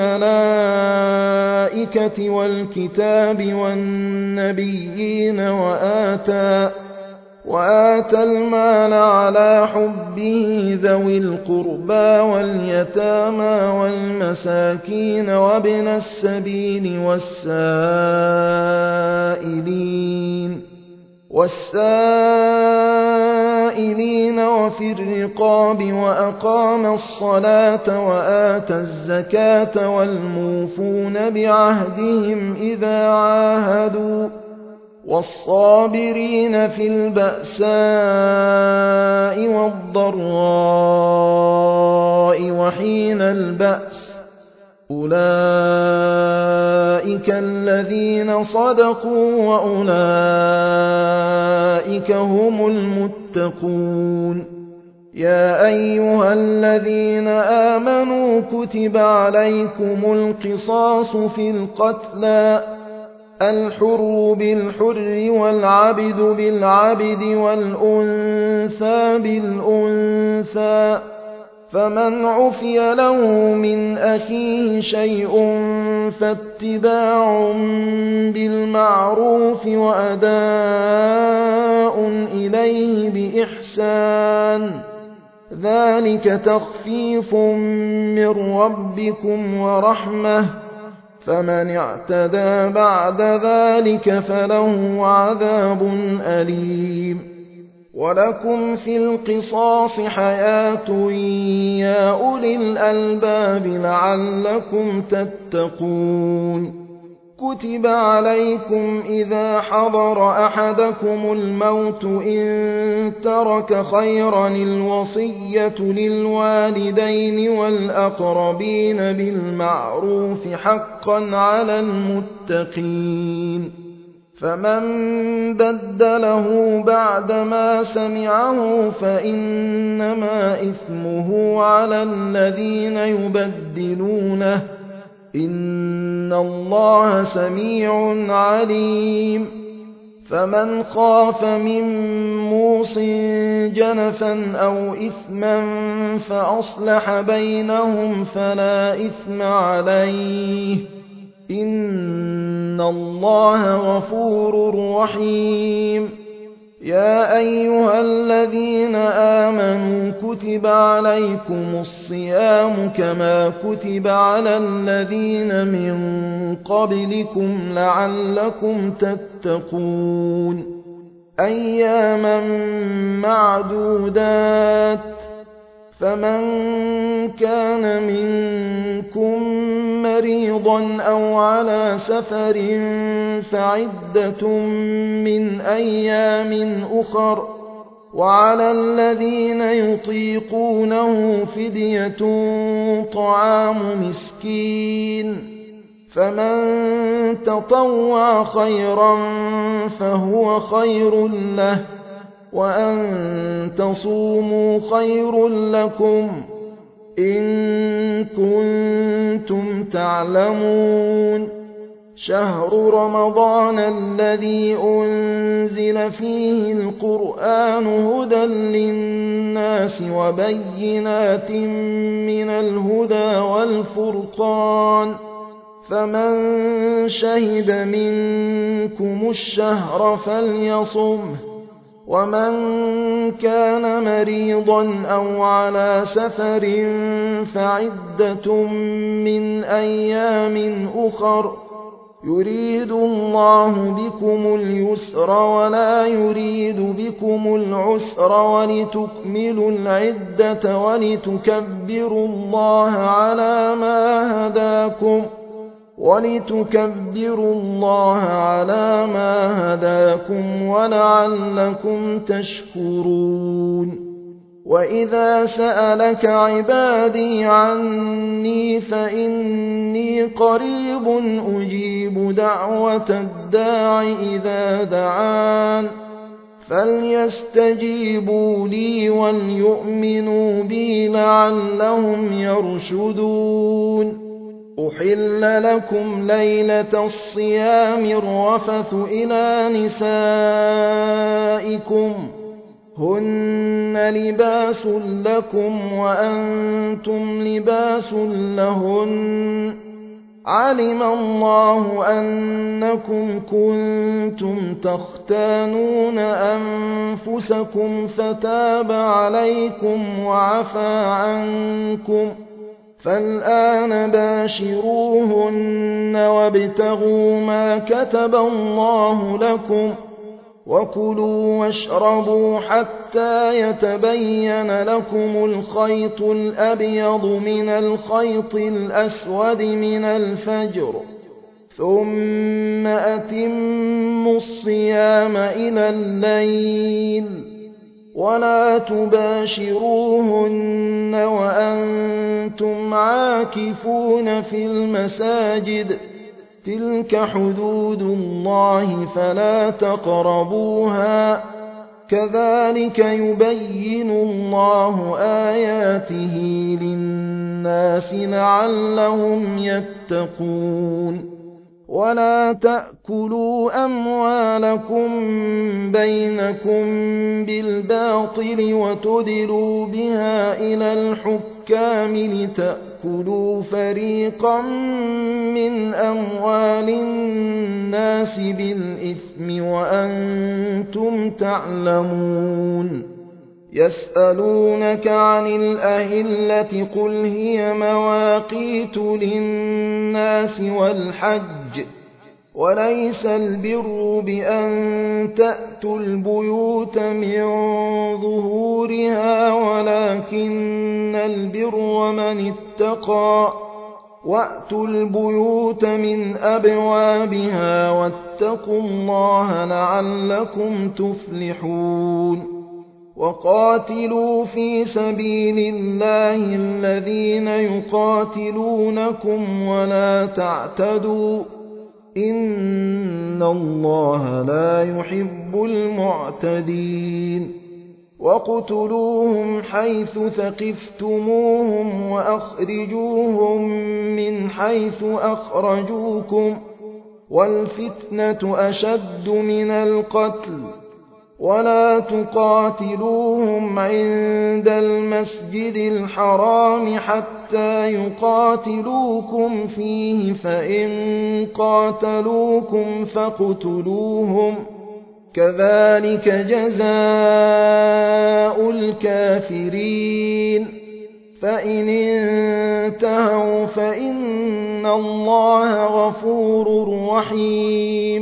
والملائكة والكتاب والنبيين وآتى وآتى المال على حبه ذوي القربى واليتامى والمساكين وابن السبيل والسائلين والسائلين وفي الرقاب وأقام الصلاة وآتى الزكاة والموفون بعهدهم إذا عاهدوا والصابرين في البأساء والضراء وحين البأس أولئك الذين صدقوا وأولئك هم المتقون يا أيها الذين آمنوا كتب عليكم القصاص في القتلى الحر بالحر والعبد بالعبد والأنثى بالأنثى فمن عفي له من أخيه شيء فاتباع بالمعروف وأداء إليه بإحسان ذلك تخفيف من ربكم ورحمة فمن اعتدى بعد ذلك فله عذاب أليم ولكم في القصاص حياة يا أولي الألباب لعلكم تتقون كتب عليكم إذا حضر أحدكم الموت إن ترك خيرا الوصية للوالدين والأقربين بالمعروف حقا على المتقين فمن بدله بعدما سمعه فإنما إثمه على الذين يبدلونه إن الله سميع عليم فمن خاف من موص جنفا أو إثما فأصلح بينهم فلا إثم عليه إن الله غفور رحيم يا أيها الذين آمنوا كتب عليكم الصيام كما كتب على الذين من قبلكم لعلكم تتقون أياما معدودات فمن كان منكم مريضا أو على سفر فعدة من أيام أخر وعلى الذين يطيقونه فدية طعام مسكين فمن تطوع خيرا فهو خير له وأن تصوموا خير لكم إن كنتم تعلمون شهر رمضان الذي أنزل فيه القرآن هدى للناس وبينات من الهدى والفرقان فمن شهد منكم الشهر فليصمه ومن كان مريضا أو على سفر فعدة من أيام أخر يريد الله بكم اليسر ولا يريد بكم العسر ولتكملوا العدة ولتكبروا الله على ما هداكم ولتكبروا الله على ما هداكم ولعلكم تشكرون وإذا سألك عبادي عني فإني قريب أجيب دعوة الداع إذا دعان فليستجيبوا لي وليؤمنوا بي لعلهم يرشدون أحل لكم ليلة الصيام الرفث إلى نسائكم هن لباس لكم وأنتم لباس لهن علم الله أنكم كنتم تختانون أنفسكم فتاب عليكم وعفى عنكم فالآن باشروهن وابتغوا ما كتب الله لكم وكلوا واشربوا حتى يتبين لكم الخيط الأبيض من الخيط الأسود من الفجر ثم أتموا الصيام إلى الليل ولا تباشروهن وأنتم عاكفون في المساجد تلك حدود الله فلا تقربوها كذلك يبين الله آياته للناس لعلهم يتقون ولا تأكلوا أموالكم بينكم بالباطل وتدلوا بها إلى الحكام لتأكلوا فريقا من أموال الناس بالإثم وأنتم تعلمون يسألونك عن الأهلة قل هي مواقيت للناس والحج وليس البر بأن تأتوا البيوت من ظهورها ولكن البر من اتقى وَأْتُوا الْبُيُوتَ مِنْ أَبْوَابِهَا وَاتَّقُوا اللَّهَ لَعَلَّكُمْ تُفْلِحُونَ وَقَاتِلُوا فِي سَبِيلِ اللَّهِ الَّذِينَ يُقَاتِلُونَكُمْ وَلَا تَعْتَدُوا إِنَّ اللَّهَ لَا يُحِبُّ الْمُعْتَدِينَ وَاقْتُلُوهُمْ حَيْثُ ثَقِفْتُمُوهُمْ وَأَخْرِجُوهُم مِّنْ حَيْثُ أَخْرَجُوكُمْ وَالْفِتْنَةُ أَشَدُّ مِنَ الْقَتْلِ وَلَا تُقَاتِلُوهُمْ عِندَ الْمَسْجِدِ الْحَرَامِ حَتَّىٰ يُقَاتِلُوكُمْ فِيهِ فَإِن قَاتَلُوكُمْ فَاقْتُلُوهُمْ كَذَٰلِكَ جَزَاءُ الْكَافِرِينَ فَإِنِ انتَهَوْا فَإِنَّ اللَّهَ غَفُورٌ رَّحِيمٌ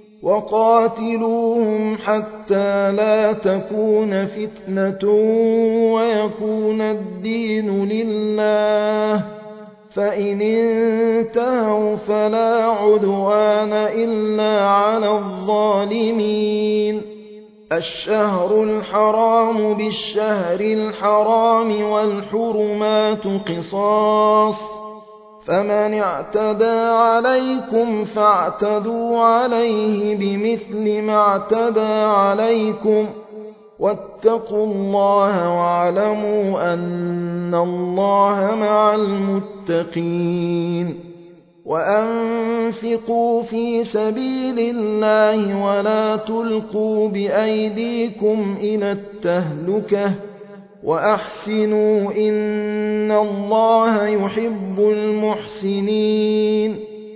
وَقَاتِلُوهُمْ حَتَّىٰ لَا تَكُونَ فِتْنَةٌ وَيَكُونَ الدِّينُ لِلَّهِ فَإِنِ انتَهَوْا فَلَا عُدْوَانَ إِلَّا عَلَى الظَّالِمِينَ الشَّهْرُ الْحَرَامُ بِالشَّهْرِ الْحَرَامِ وَالْحُرُمَاتُ قِصَاصٌ فَمَنِ اعْتَدَىٰ عَلَيْكُمْ فَاعْتَدُوا عَلَيْهِ بِمِثْلِ مَا اعْتَدَىٰ عَلَيْكُمْ وَاتَّقُوا اللَّهَ وَاعْلَمُوا أَنَّ اللَّهَ مَعَ الْمُتَّقِينَ وَأَنفِقُوا فِي سَبِيلِ اللَّهِ وَلَا تُلْقُوا بِأَيْدِيكُمْ إِلَى التَّهْلُكَةِ وَأَحْسِنُوا إِنَّ اللَّهَ يُحِبُّ الْمُحْسِنِينَ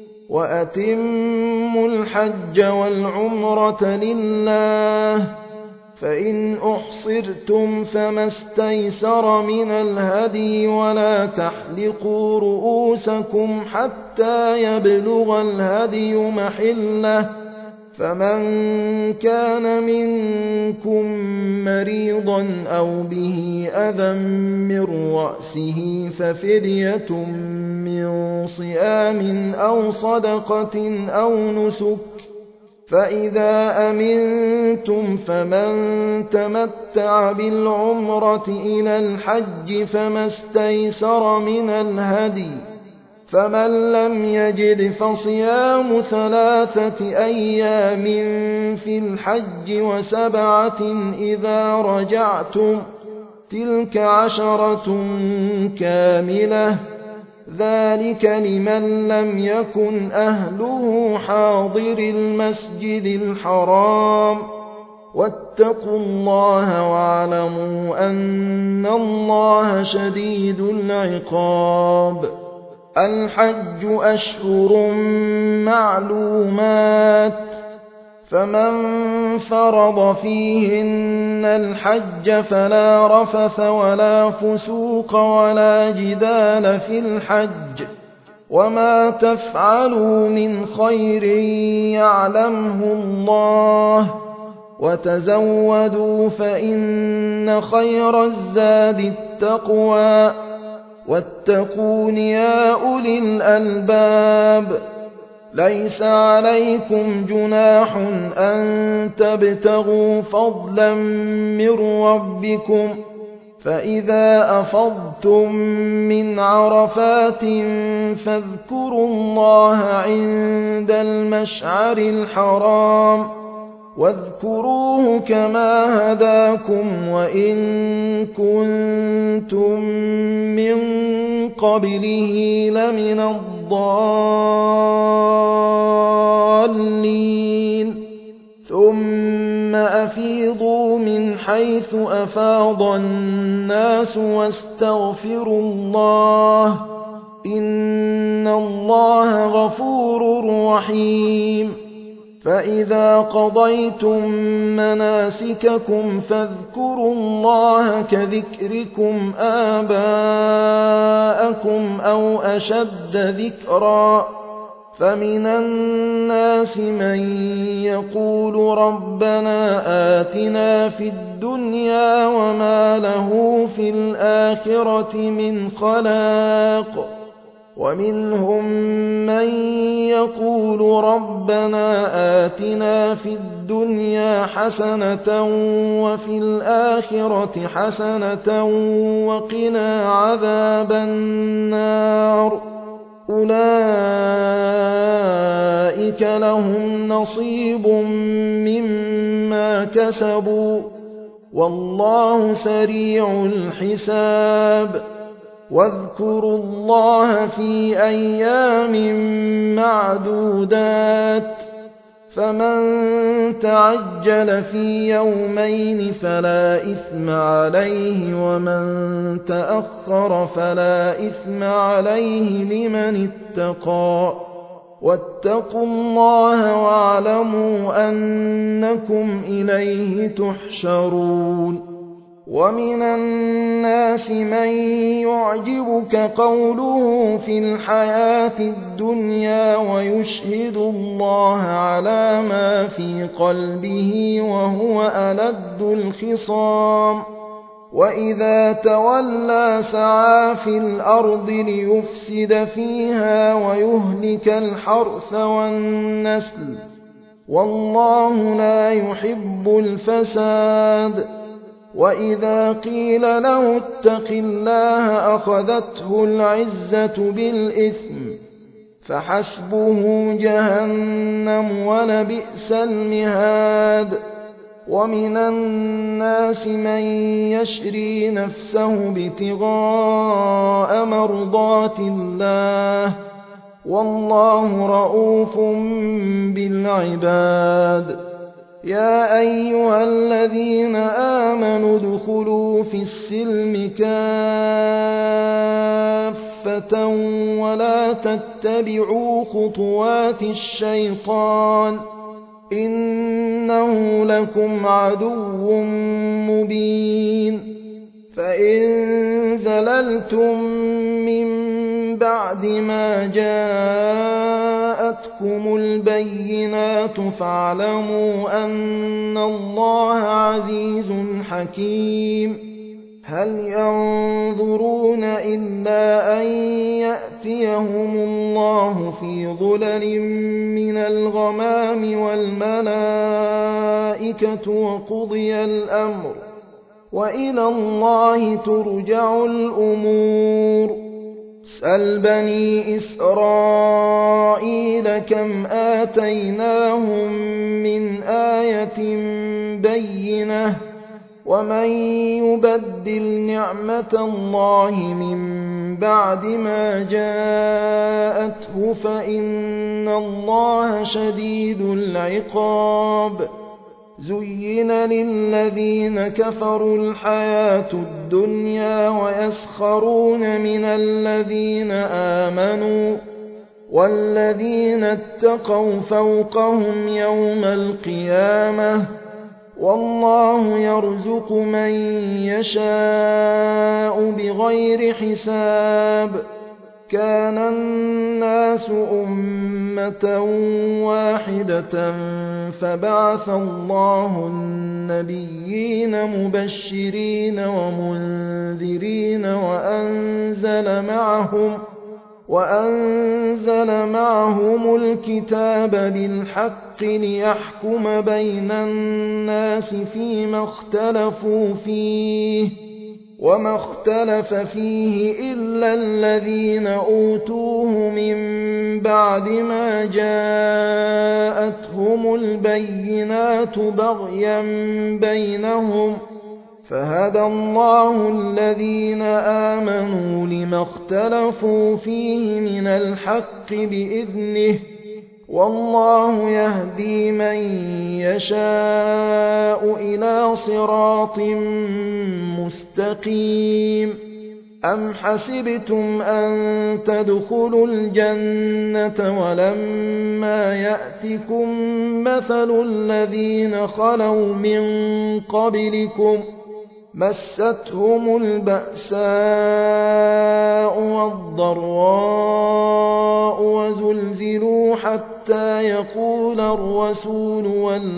وَأَتِمُّوا الْحَجَّ وَالْعُمْرَةَ لِلَّهِ فَإِنْ أُحْصِرْتُمْ فَمَا اسْتَيْسَرَ مِنَ الْهَدْيِ وَلَا تَحْلِقُوا رُءُوسَكُمْ حَتَّىٰ يَبْلُغَ الْهَدْيُ مَحِلَّهُ فَمَن كَانَ مِنكُم مَّرِيضًا أَوْ بِهِ أَذًى مِّن رَّأْسِهِ فَفِدْيَةٌ مِّن صِيَامٍ أَوْ صَدَقَةٍ أَوْ نُسُكٍ فَإِذَا أَمِنتُمْ فَمَن تَمَتَّعَ بِالْعُمْرَةِ إِلَى الْحَجِّ فَمَا اسْتَيْسَرَ مِنَ الْهَدْيِ فَمَن لَّمْ يَجِدْ فَصِيَامُ ثَلَاثَةِ أَيَّامٍ فِي الْحَجِّ وَسَبْعَةٍ إِذَا رَجَعْتُمْ تِلْكَ عَشَرَةٌ كَامِلَةٌ ذَلِكَ لِمَن لَّمْ يَكُنْ أَهْلُهُ حَاضِرِي الْمَسْجِدِ الْحَرَامِ وَاتَّقُوا اللَّهَ وَاعْلَمُوا أَنَّ اللَّهَ شَدِيدُ الْعِقَابِ الْحَجُّ أَشْهُرٌ مَّعْلُومَاتٌ فَمَن فَرَضَ فِيهِنَّ الْحَجَّ فَلَا رَفَثَ وَلَا فُسُوقَ وَلَا جِدَالَ فِي الْحَجِّ وَمَا تَفْعَلُوا مِنْ خَيْرٍ يَعْلَمْهُ اللَّهُ وَتَزَوَّدُوا فَإِنَّ خَيْرَ الزَّادِ التَّقْوَىٰ وَاتَّقُونِ يَا أُولِي الْأَلْبَابِ لَيْسَ عَلَيْكُمْ جُنَاحٌ أَن تَبْتَغُوا فَضْلًا مِّن رَّبِّكُمْ فَإِذَا أَفَضْتُم مِّنْ عَرَفَاتٍ فاذكروا اللَّهَ عِندَ الْمَشْعَرِ الْحَرَامِ واذكروه كما هداكم وإن كنتم من قبله لمن الضالين ثم أفيضوا من حيث أفاض الناس واستغفروا الله إن الله غفور رحيم فإذا قضيتم مناسككم فاذكروا الله كذكركم آباءكم أو أشد ذكرا فمن الناس من يقول ربنا آتنا في الدنيا وما له في الآخرة من خلاق ومنهم من يقول ربنا آتنا في الدنيا حسنة وفي الآخرة حسنة وقنا عذاب النار أولئك لهم نصيب مما كسبوا والله سريع الحساب واذكروا الله في أيام معدودات فمن تعجل في يومين فلا إثم عليه ومن تأخر فلا إثم عليه لمن اتقى واتقوا الله واعلموا أنكم إليه تحشرون ومن الناس من يعجبك قوله في الحياة الدنيا ويشهد الله على ما في قلبه وهو ألد الخصام وإذا تولى سعى في الأرض ليفسد فيها ويهلك الحرث والنسل والله لا يحب الفساد وإذا قيل له اتق الله أخذته العزة بالإثم فحسبه جهنم ولبئس المهاد ومن الناس من يشري نفسه ابتغاء مرضات الله والله رءوف بالعباد يا أيها الذين آمنوا ادخلوا في السلم كافة ولا تتبعوا خطوات الشيطان إنه لكم عدو مبين فإن زللتم من بعد ما جاءتكم البينات فاعلموا أن الله عزيز حكيم هل ينظرون إلا أن يأتيهم الله في ظلل من الغمام والملائكة وقضي الأمر وإلى الله ترجع الأمور سل بني إسرائيل كم آتيناهم من آية بينة ومن يبدل نعمة الله من بعد ما جاءته فإن الله شديد العقاب زين للذين كفروا الحياة الدنيا ويسخرون من الذين آمنوا والذين اتقوا فوقهم يوم القيامة والله يرزق من يشاء بغير حساب كان الناس أمة واحدة فبعث الله النبيين مبشرين ومنذرين وأنزل معهم وأنزل معهم الكتاب بالحق ليحكم بين الناس فيما اختلفوا فيه وما اختلف فيه إلا الذين أوتوه من بعد ما جاءتهم البينات بغيا بينهم فهدى الله الذين آمنوا لما اختلفوا فيه من الحق بإذنه والله يهدي من يشاء إلى صراط مستقيم أم حسبتم أن تدخلوا الجنة ولما يأتكم مثل الذين خلوا من قبلكم مستهم البأساء والضراء وزلزلوا حتى يقول الرسول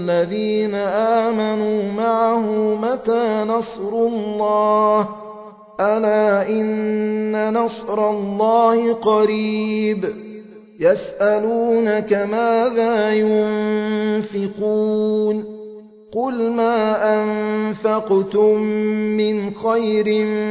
والذين آمنوا معه متى نصر الله ألا إن نصر الله قريب يسألونك ماذا ينفقون قل ما أنفقتم من خير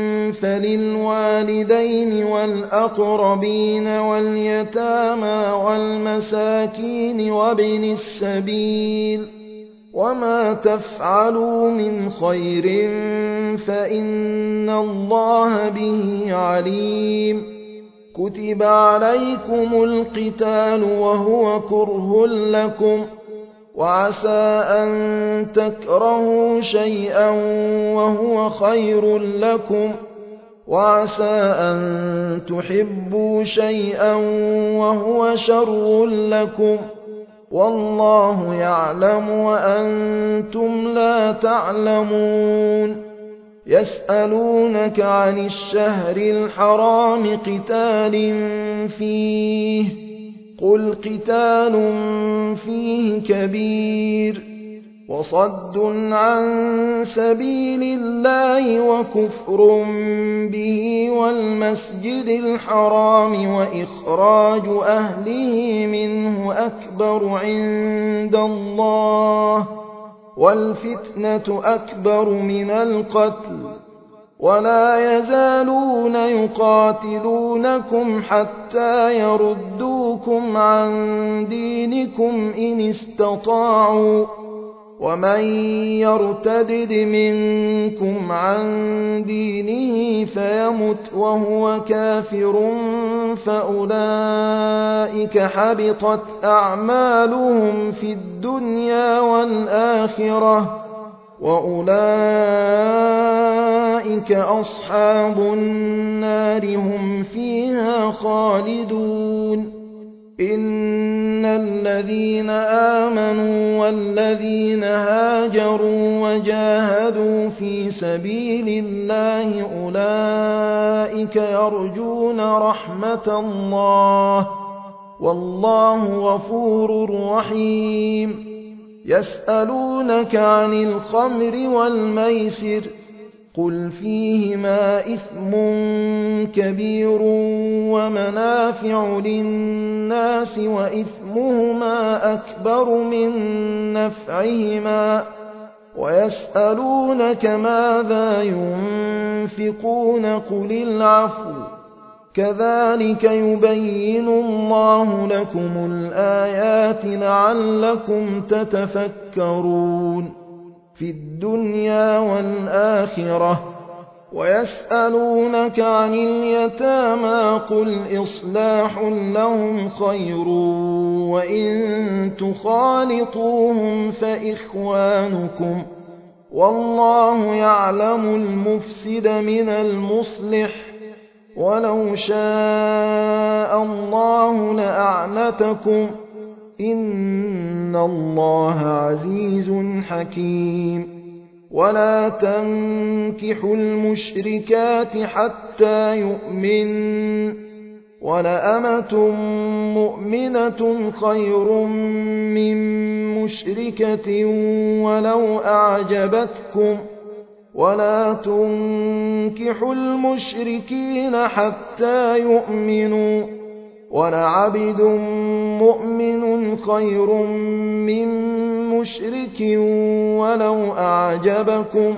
فللوالدين والأقربين واليتامى والمساكين وابن السبيل وما تفعلوا من خير فإن الله به عليم كتب عليكم القتال وهو كره لكم وعسى أن تكرهوا شيئا وهو خير لكم وعسى أن تحبوا شيئا وهو شر لكم والله يعلم وأنتم لا تعلمون يسألونك عن الشهر الحرام قتال فيه قل قتال فيه كبير وصد عن سبيل الله وكفر به والمسجد الحرام وإخراج أهله منه أكبر عند الله والفتنة أكبر من القتل ولا يزالون يقاتلونكم حتى يردوكم عن دينكم إن استطاعوا ومن يرتدد منكم عن دينه فيمت وهو كافر فأولئك حبطت أعمالهم في الدنيا والآخرة وأولئك أصحاب النار هم فيها خالدون إن الذين آمنوا والذين هاجروا وجاهدوا في سبيل الله أولئك يرجون رحمة الله والله غفور رحيم يسألونك عن الخمر والميسر قل فيهما إثم كبير ومنافع للناس وإثمهما أكبر من نفعهما ويسألونك ماذا ينفقون قل العفو كذلك يبين الله لكم الآيات لعلكم تتفكرون في الدنيا والآخرة ويسألونك عن اليتامى قل إصلاح لهم خير وإن تخالطوهم فإخوانكم والله يعلم المفسد من المصلح ولو شاء الله لأعنتكم إن الله عزيز حكيم ولا تنكحوا المشركات حتى يؤمن ولأمة مؤمنة خير من مشركة ولو أعجبتكم ولا تنكحوا المشركين حتى يؤمنوا ولعبد مؤمن خير من مشرك ولو أعجبكم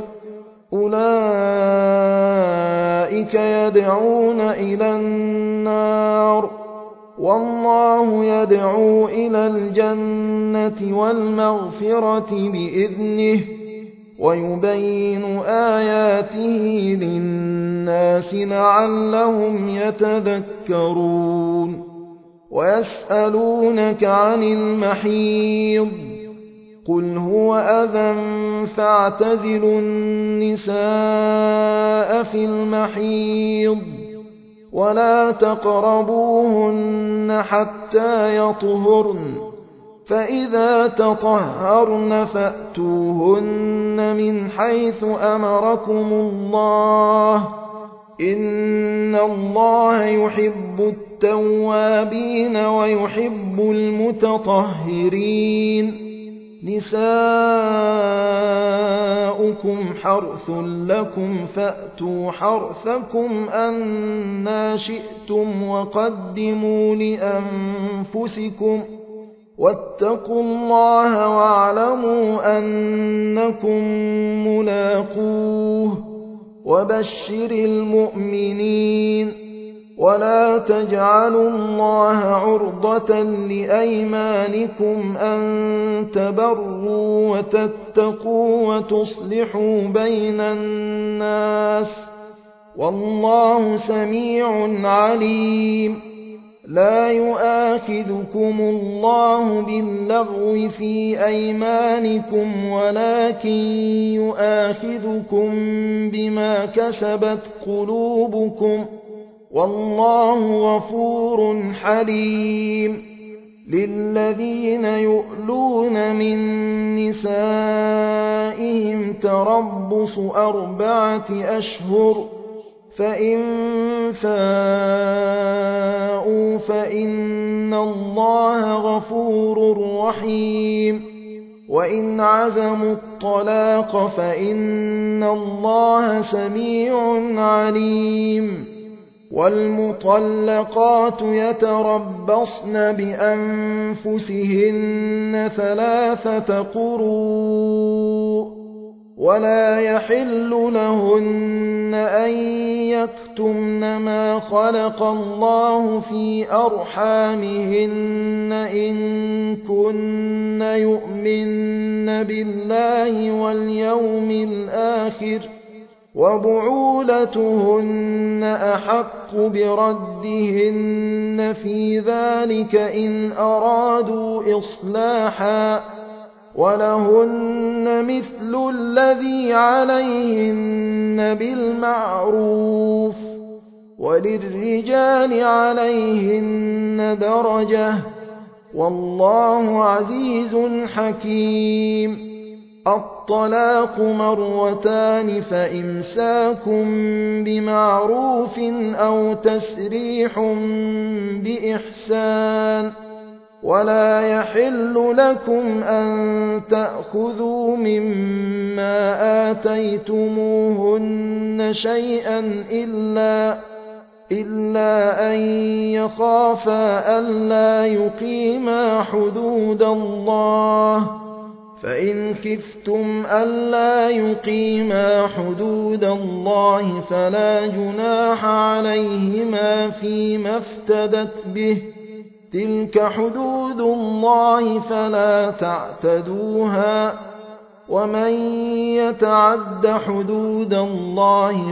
أولئك يدعون إلى النار والله يدعو إلى الجنة والمغفرة بإذنه ويبين آياته للناس لعلهم يتذكرون ويسألونك عن المحيض قل هو أذى فاعتزلوا النساء في المحيض ولا تقربوهن حتى يطهرن فإذا تطهرن فأتوهن من حيث أمركم الله إن الله يحب التوابين ويحب المتطهرين نساؤكم حرث لكم فأتوا حرثكم أنى شئتم وقدموا لأنفسكم واتقوا الله واعلموا أنكم ملاقوه وبشر المؤمنين ولا تجعلوا الله عرضة لأيمانكم أن تبروا وتتقوا وتصلحوا بين الناس والله سميع عليم لا يؤاخذكم الله باللغو في أيمانكم ولكن يؤاخذكم بما كسبت قلوبكم والله غفور حليم للذين يؤلون من نسائهم تربص أربعة أشهر فإن فاءوا فإن الله غفور رحيم وإن عزموا الطلاق فإن الله سميع عليم والمطلقات يتربصن بأنفسهن ثلاثة قروء ولا يحل لهن أن يكتمن ما خلق الله في أرحامهن إن كن يؤمن بالله واليوم الآخر وبعولتهن أحق بردهن في ذلك إن أرادوا إصلاحا ولهن مثل الذي عليهن بالمعروف وللرجال عليهن درجة والله عزيز حكيم الطلاق مرتان فإمساك بمعروف أو تسريح بإحسان ولا يحل لكم أن تأخذوا مما آتيتموهن شيئا إلا, إلا أن يخافا ألا يقيما حدود الله فإن خفتم ألا يقيما حدود الله فلا جناح عليهما فيما افتدت به تلك حدود الله فلا تعتدوها ومن يتعد حدود الله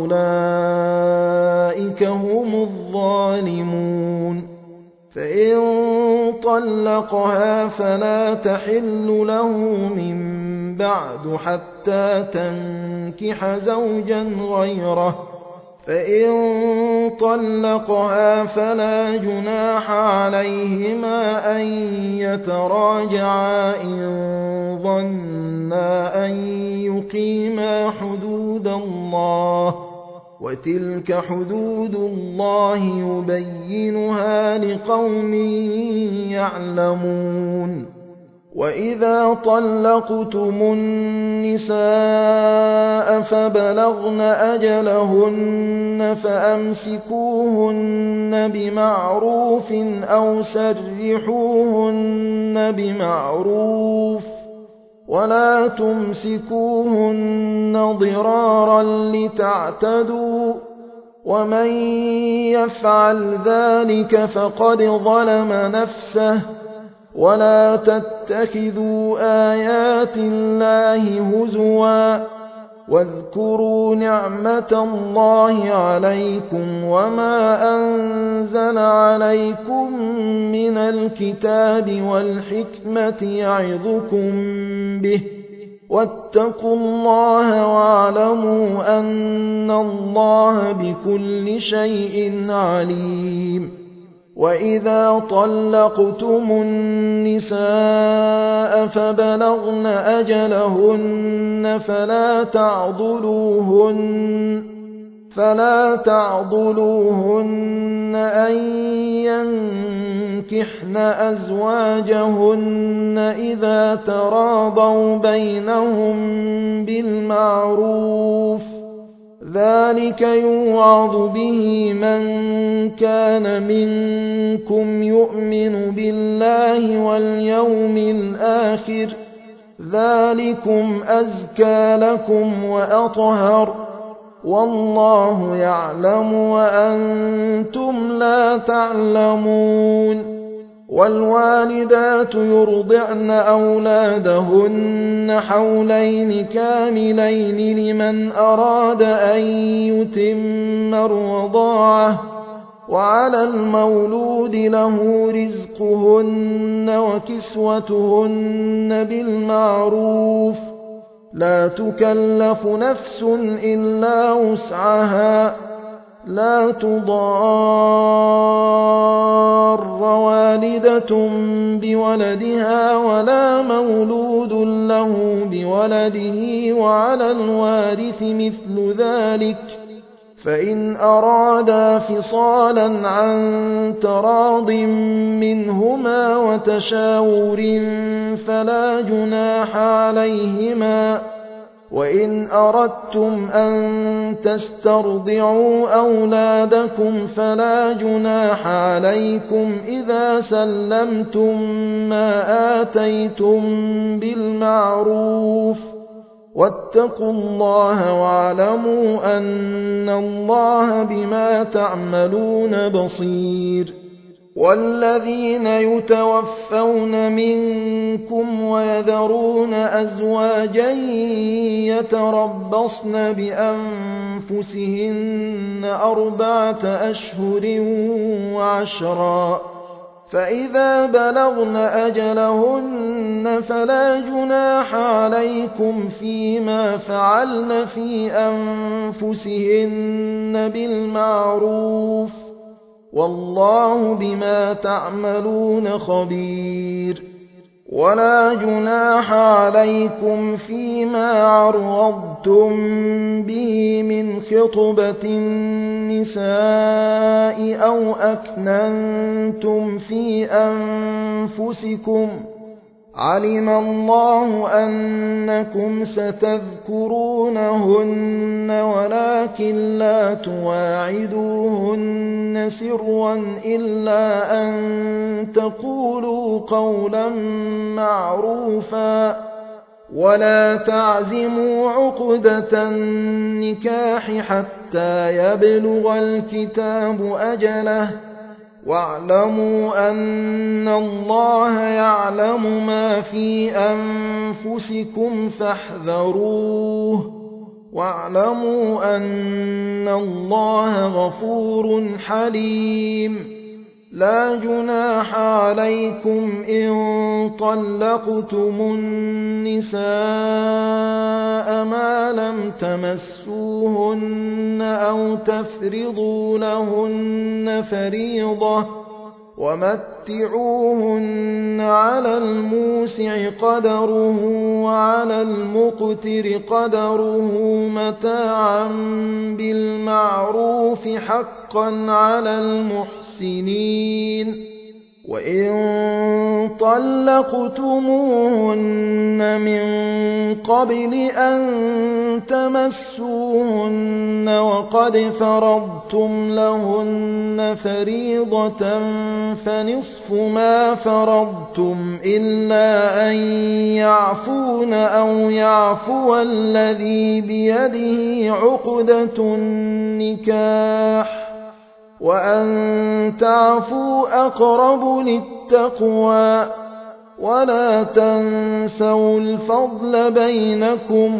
فأولئك هم الظالمون فإن طلقها فلا تحل له من بعد حتى تنكح زوجا غيره فإن طلقها فلا جناح عليهما أن يتراجعا إن ظنا أن يقيما حدود الله وتلك حدود الله يبينها لقوم يعلمون وإذا طلقتم النساء فبلغن أجلهن فأمسكوهن بمعروف أو سرحوهن بمعروف ولا تمسكوهن ضرارا لتعتدوا ومن يفعل ذلك فقد ظلم نفسه ولا تتخذوا آيات الله هزوا واذكروا نعمة الله عليكم وما أنزل عليكم من الكتاب والحكمة يعظكم به واتقوا الله واعلموا أن الله بكل شيء عليم وإذا طلقتم النساء فبلغن أجلهن فلا تعضلوهن فلا تعضلوهن أن ينكحن أزواجهن إذا تراضوا بينهم بالمعروف، ذلك يوعظ به من كان منكم يؤمن بالله واليوم الآخر، ذلكم أزكى لكم وأطهر، والله يعلم وأنتم لا تعلمون. والوالدات يرضعن أولادهن حولين كاملين لمن أراد أن يتم الرضاعة، وعلى المولود له رزقهن وكسوتهن بالمعروف، لا تكلف نفس إلا وسعها، لا تضار والدة بولدها ولا مولود له بولده، وعلى الوارث مثل ذلك، فإن أرادا فصالا عن تراض منهما وتشاور فلا جناح عليهما. وإن أردتم أن تسترضعوا أولادكم فلا جناح عليكم إذا سلمتم ما آتيتم بالمعروف، واتقوا الله واعلموا أن الله بما تعملون بصير. والذين يتوفون منكم ويذرون أزواجا يتربصن بأنفسهن أربعة أشهر وعشرا، فإذا بلغن أجلهن فلا جناح عليكم فيما فعلن في أنفسهن بالمعروف، والله بما تعملون خبير. ولا جناح عليكم فيما عرضتم به من خطبة النساء أو أكننتم في أنفسكم، علم الله أنكم ستذكرونهن ولكن لا تواعدوهن سرا إلا أن تقولوا قولا معروفا، ولا تعزموا عقدة النكاح حتى يبلغ الكتاب أجله، واعلموا أن الله يعلم ما في أنفسكم فاحذروه، واعلموا أن الله غفور حليم. لا جناح عليكم إن طلقتم النساء ما لم تمسوهن أو تفرضوا لهن فريضة، ومتعوهن على الموسع قدره وعلى المقتر قدره متاعا بالمعروف حقا على المحسنين. وإن طلقتموهن من قبل أن تمسوهن وقد فرضتم لهن فريضة فنصف ما فرضتم إلا أن يعفون أو يعفو الذي بيده عقدة النكاح، وأن تعفوا أقرب للتقوى، ولا تنسوا الفضل بينكم،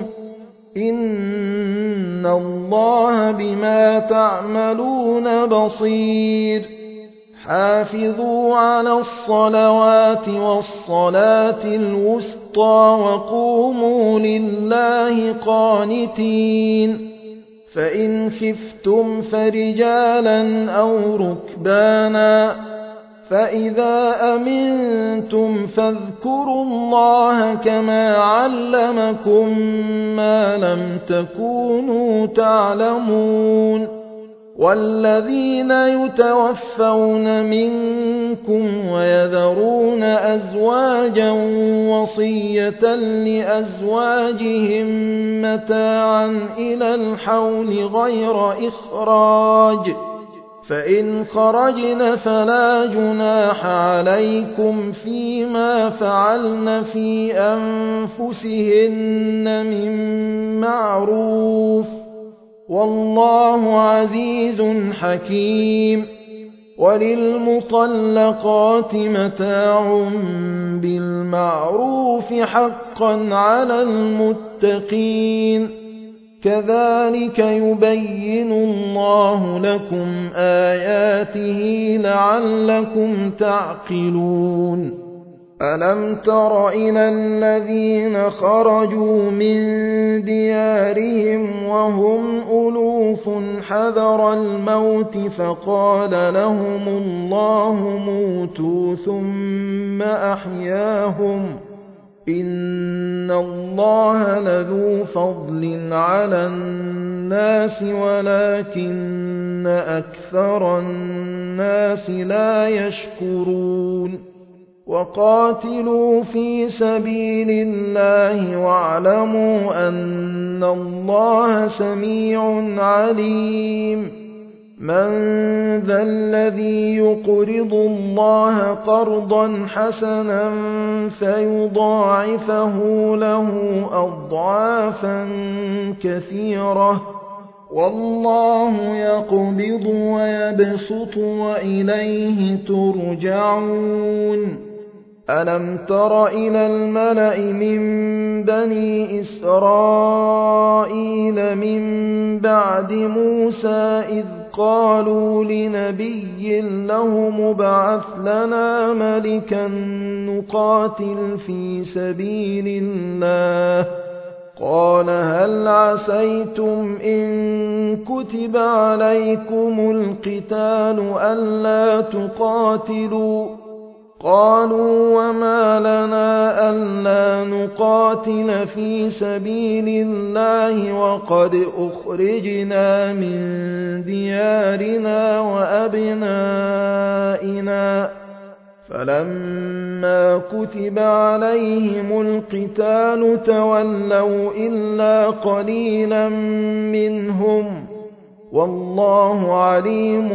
إن الله بما تعملون بصير. حافظوا على الصلوات والصلاة الوسطى وقوموا لله قانتين. فإن خفتم فرجالا أو ركبانا فإذا أمنتم فاذكروا الله كما علمكم ما لم تكونوا تعلمون والذين يتوفون منكم ويذرون أزواجا وصية لأزواجهم متاعا إلى الحول غير إخراج فإن خرجن فلا جناح عليكم فيما فعلن في أنفسهن من معروف والله عزيز حكيم وللمطلقات متاع بالمعروف حقا على المتقين كذلك يبين الله لكم آياته لعلكم تعقلون ألم تر إلى الذين خرجوا من ديارهم وهم ألوف حذر الموت فقال لهم الله موتوا ثم أحياهم إن الله لذو فضل على الناس ولكن أكثر الناس لا يشكرون وقاتلوا في سبيل الله واعلموا أن الله سميع عليم من ذا الذي يقرض الله قرضا حسنا فيضاعفه له أضعافا كثيرة والله يقبض ويبسط وإليه ترجعون ألم تر إلى الملأ من بني إسرائيل من بعد موسى إذ قالوا لنبي له مبعث لنا ملكا نقاتل في سبيل الله قال هل عسيتم إن كتب عليكم القتال ألا تقاتلوا قالوا وما لنا ألا نقاتل في سبيل الله وقد أخرجنا من ديارنا وأبنائنا فلما كتب عليهم القتال تولوا إلا قليلا منهم والله عليم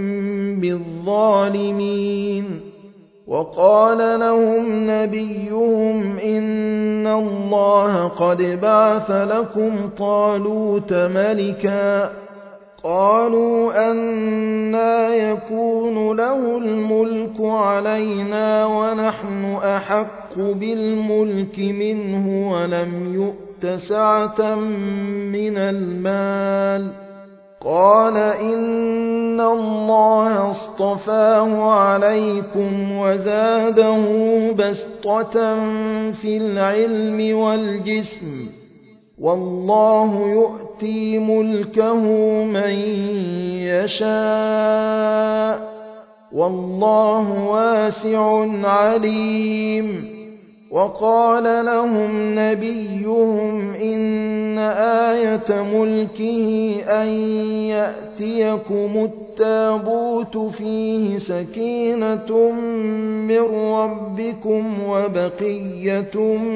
بالظالمين وقال لهم نبيهم إن الله قد بعث لكم طالوت ملكا قالوا أنى يكون له الملك علينا ونحن أحق بالملك منه ولم يؤت سعة من المال قال إن الله اصطفاه عليكم وزاده بسطة في العلم والجسم والله يؤتي ملكه من يشاء والله واسع عليم وقال لهم نبيهم إن آية ملكه أن يأتيكم التابوت فيه سكينة من ربكم وبقية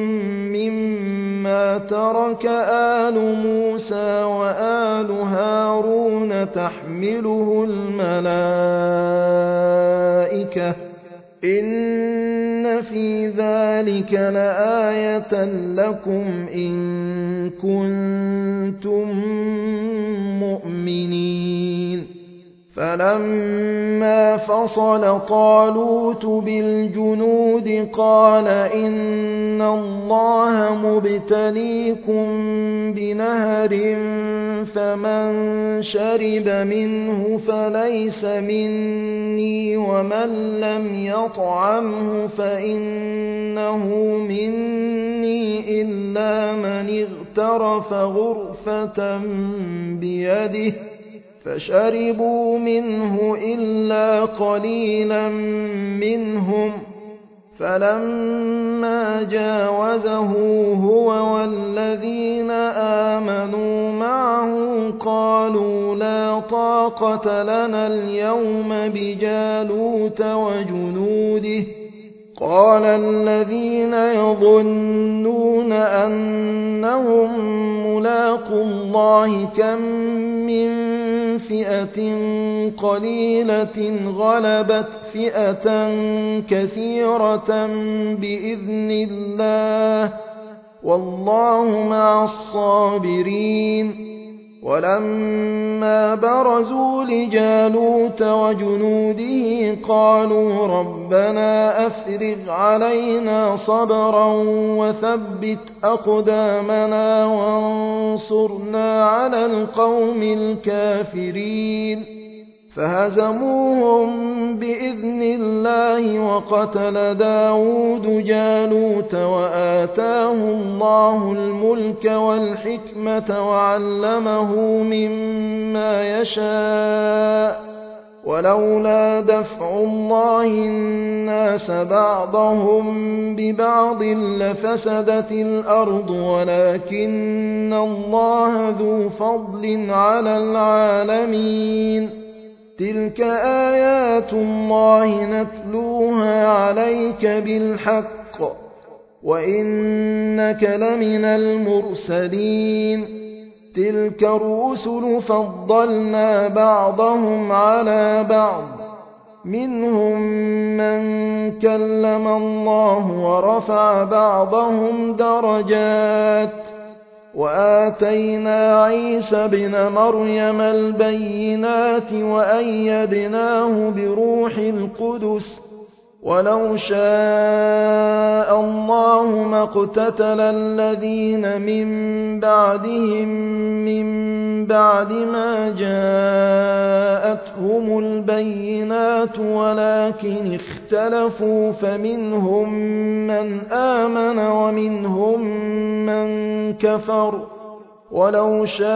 مما ترك آل موسى وآل هارون تحمله الملائكة إن في ذلك لآية لكم إن كنتم مؤمنين فلما فصل طالوت بالجنود قال إن الله مبتليكم بنهر فمن شرب منه فليس مني ومن لم يطعمه فإنه مني إلا من اغترف غرفة بيده فشربوا منه إلا قليلا منهم. فلما جاوزه هو والذين آمنوا معه قالوا لا طاقة لنا اليوم بجالوت وجنوده. قال الذين يظنون أنهم ملاقو الله كم من فئة قليلة غلبت فئة كثيرة بإذن الله والله مع الصابرين. ولما برزوا لجالوت وجنوده قالوا ربنا أفرغ علينا صبرا وثبت أقدامنا وانصرنا على القوم الكافرين. فهزموهم بإذن الله وقتل داود جالوت وآتاه الله الملك والحكمة وعلمه مما يشاء. ولولا دفع الله الناس بعضهم ببعض لفسدت الأرض ولكن الله ذو فضل على العالمين. تلك آيات الله نتلوها عليك بالحق وإنك لمن المرسلين. تلك الرسل فضلنا بعضهم على بعض منهم من كلم الله ورفع بعضهم درجات. وآتينا عيسى ابن مريم البينات وأيدناه بروح القدس. ولو شاء الله ما اقتتل الذين من بعدهم من بعد ما جاءتهم البينات ولكن اختلفوا فمنهم من آمن ومنهم من كفر. ولو شاء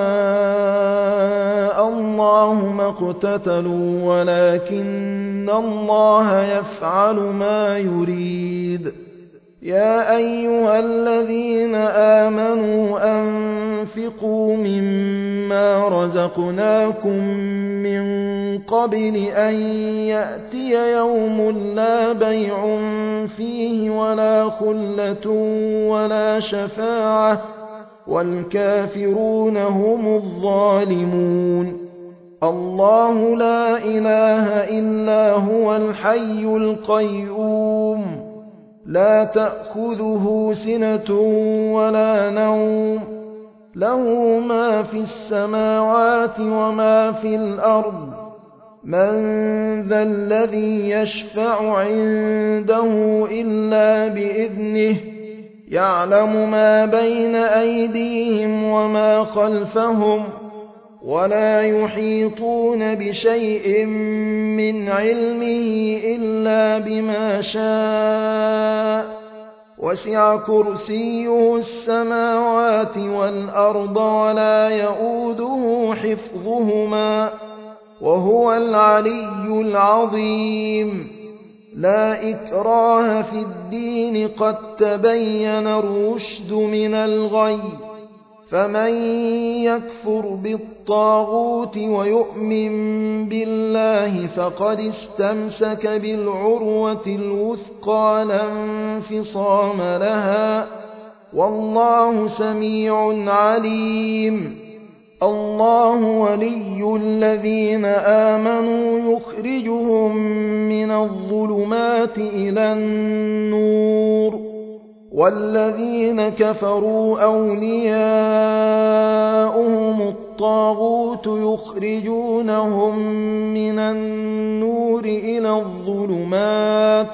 الله ما اقتتلوا ولكن الله يفعل ما يريد. يا أيها الذين آمنوا أنفقوا مما رزقناكم من قبل أن يأتي يوم لا بيع فيه ولا خلة ولا شفاعة والكافرون هم الظالمون. الله لا إله إلا هو الحي القيوم لا تأخذه سنة ولا نوم له ما في السماوات وما في الأرض. من ذا الذي يشفع عنده إلا بإذنه يعلم ما بين أيديهم وما خلفهم ولا يحيطون بشيء من علمه إلا بما شاء. وسع كرسيه السماوات والأرض ولا يؤوده حفظهما وهو العلي العظيم. لا إكراه في الدين قد تبين الرشد من الغي. فمن يكفر بالطاغوت ويؤمن بالله فقد استمسك بالعروة الوثقى لا انفصام لها والله سميع عليم. الله ولي الذين آمنوا يخرجهم من الظلمات إلى النور والذين كفروا أولياؤهم الطاغوت يخرجونهم من النور إلى الظلمات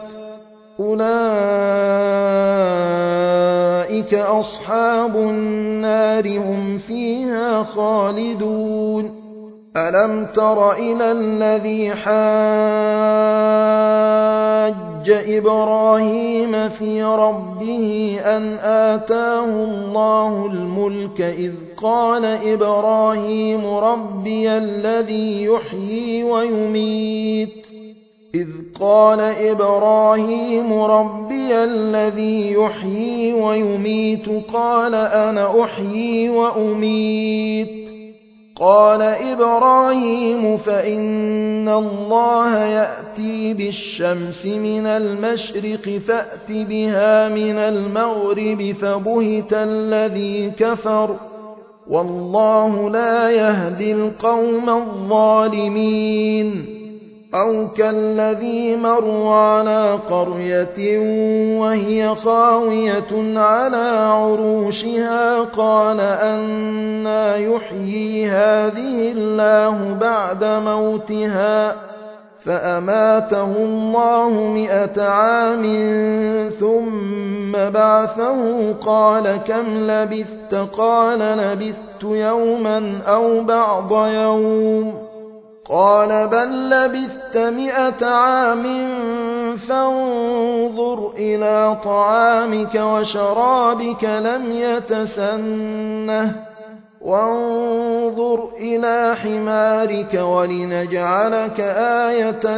أولئك أصحاب النار هم فيها خالدون. ألم تر إلى الذي حاج حَاجَّ إِبْرَاهِيمَ فِي رَبِّهِ أَنْ آتَاهُ اللَّهُ الْمُلْكَ إِذْ قَالَ إِبْرَاهِيمُ رَبِّيَ الَّذِي يُحْيِي وَيُمِيتُ إِذْ قَالَ إِبْرَاهِيمُ رَبِّيَ الَّذِي يُحْيِي وَيُمِيتُ قَالَ أَنَا أُحْيِي وَأُمِيتُ قال إبراهيم فإن الله يأتي بالشمس من المشرق فأت بها من المغرب فبهت الذي كفر والله لا يهدي القوم الظالمين أو كالذي مر على قرية وهي خاوية على عروشها قال أنى يحيي هذه الله بعد موتها فأماته الله مئة عام ثم بعثه قال كم لبثت قال لبثت يوما أو بعض يوم قال بل لبثت مئة عام فانظر إلى طعامك وشرابك لم يتسنه وانظر إلى حمارك ولنجعلك آية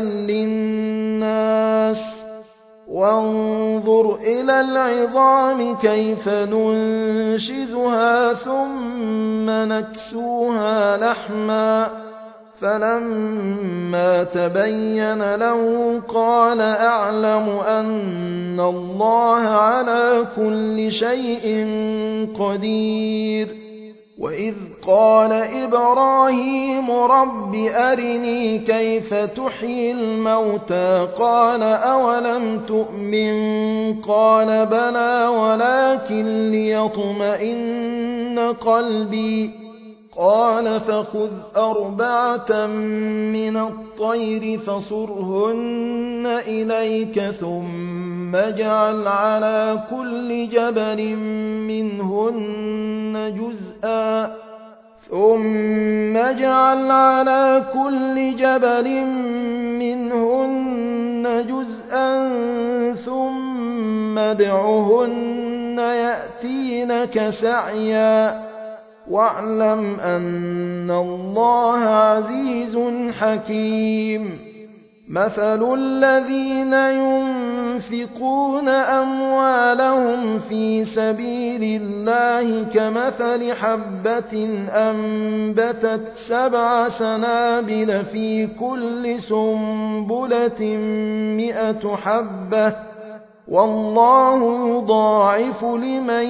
للناس وانظر إلى العظام كيف ننشزها ثم نكسوها لحما فلما تبين له قال أعلم أن الله على كل شيء قدير وإذ قال إبراهيم رب أرني كيف تحيي الموتى قال أولم تؤمن قال بلى ولكن ليطمئن قلبي قال فخذ أربعة من الطير فصرهن إليك ثم اجعل على كل جبل منهن جزءا ثم اجعل على كل جبل منهن جزءا ثم ادعهن يأتينك سعيا واعلم أن الله عزيز حكيم مثل الذين ينفقون أموالهم في سبيل الله كمثل حبة أنبتت سبع سنابل في كل سنبلة مئة حبة والله يضاعف لمن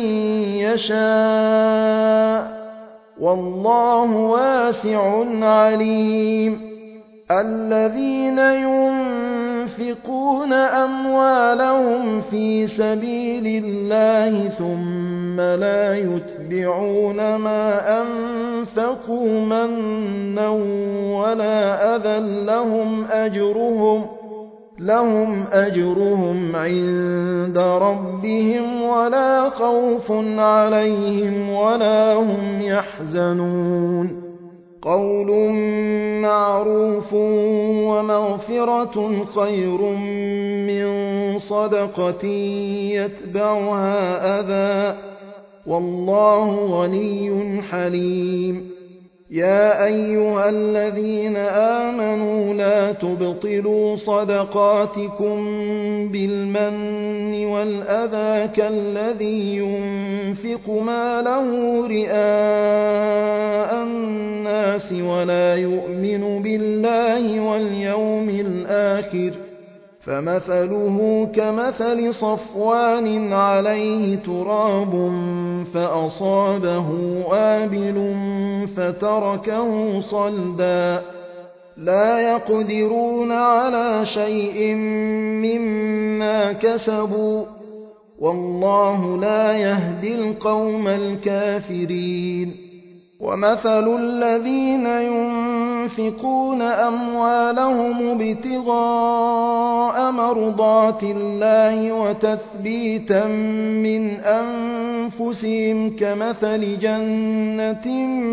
يشاء والله واسع عليم الذين ينفقون أموالهم في سبيل الله ثم لا يتبعون ما أنفقوا منا ولا أذى لهم أجرهم لهم أجرهم عند ربهم ولا خوف عليهم ولا هم يحزنون قول معروف ومغفرة خير من صدقة يتبعها أذى والله غني حليم يا أيها الذين آمنوا لا تبطلوا صدقاتكم بالمن والأذى كالذي ينفق ماله رئاء الناس ولا يؤمن بالله واليوم الآخر فمثله كمثل صفوان عليه تراب فأصابه وابل فتركه صلدا لا يقدرون على شيء مما كسبوا والله لا يهدي القوم الكافرين ومثل الذين ينفقون ينفقون أموالهم ابتغاء مرضات الله وتثبيتا من أنفسهم كمثل جنة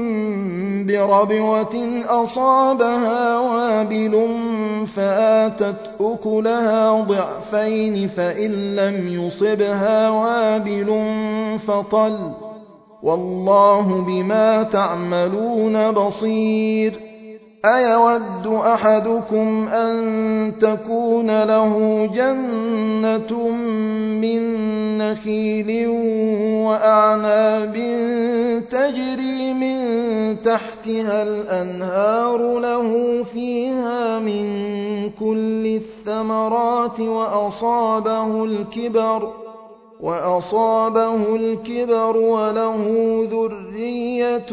بربوة أصابها وابل فآتت أكلها ضعفين فإن لم يصبها وابل فطل والله بما تعملون بصير. أيود أحدكم أن تكون له جنة من نخيل وأعناب تجري من تحتها الأنهار له فيها من كل الثمرات وأصابه الكبر وأصابه الكبر وله ذرية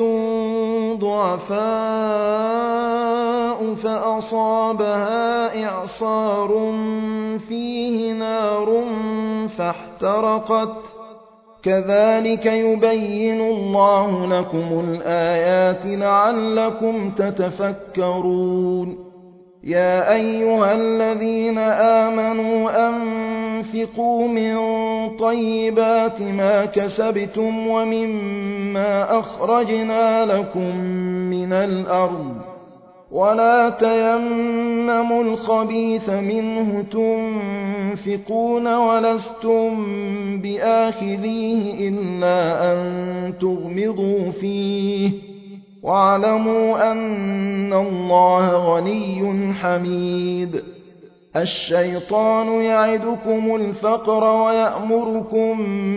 ضعفاء فأصابها إعصار فيه نار فاحترقت كذلك يبين الله لكم الآيات لعلكم تتفكرون. يا أيها الذين آمنوا أنفقوا من طيبات ما كسبتم ومما أخرجنا لكم من الأرض ولا تيمموا الخبيث منه تنفقون ولستم بآخذيه إلا أن تغمضوا فيه واعلموا أن الله غني حميد. الشيطان يعدكم الفقر ويأمركم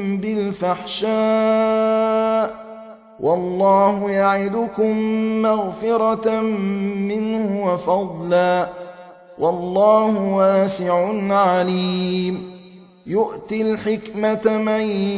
بالفحشاء والله يعدكم مغفرة منه وفضلا والله واسع عليم. يؤتي الحكمة من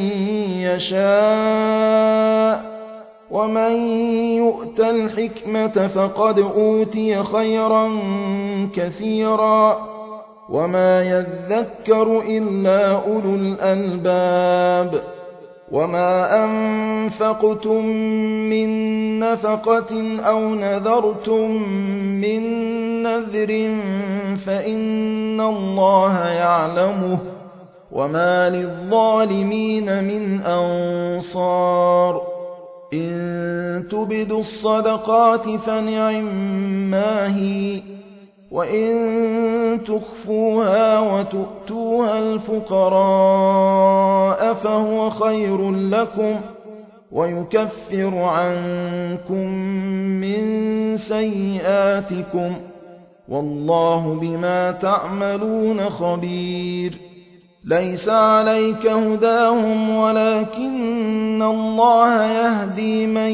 يشاء ومن يؤت الحكمة فقد أوتي خيرا كثيرا وما يذكر إلا أولو الألباب. وما أنفقتم من نفقة أو نذرتم من نذر فإن الله يعلمه وما للظالمين من أنصار. إن تبدوا الصدقات فنعما هي وإن تخفوها وتؤتوها الفقراء فهو خير لكم ويكفر عنكم من سيئاتكم والله بما تعملون خبير. ليس عليك هداهم ولكن الله يهدي من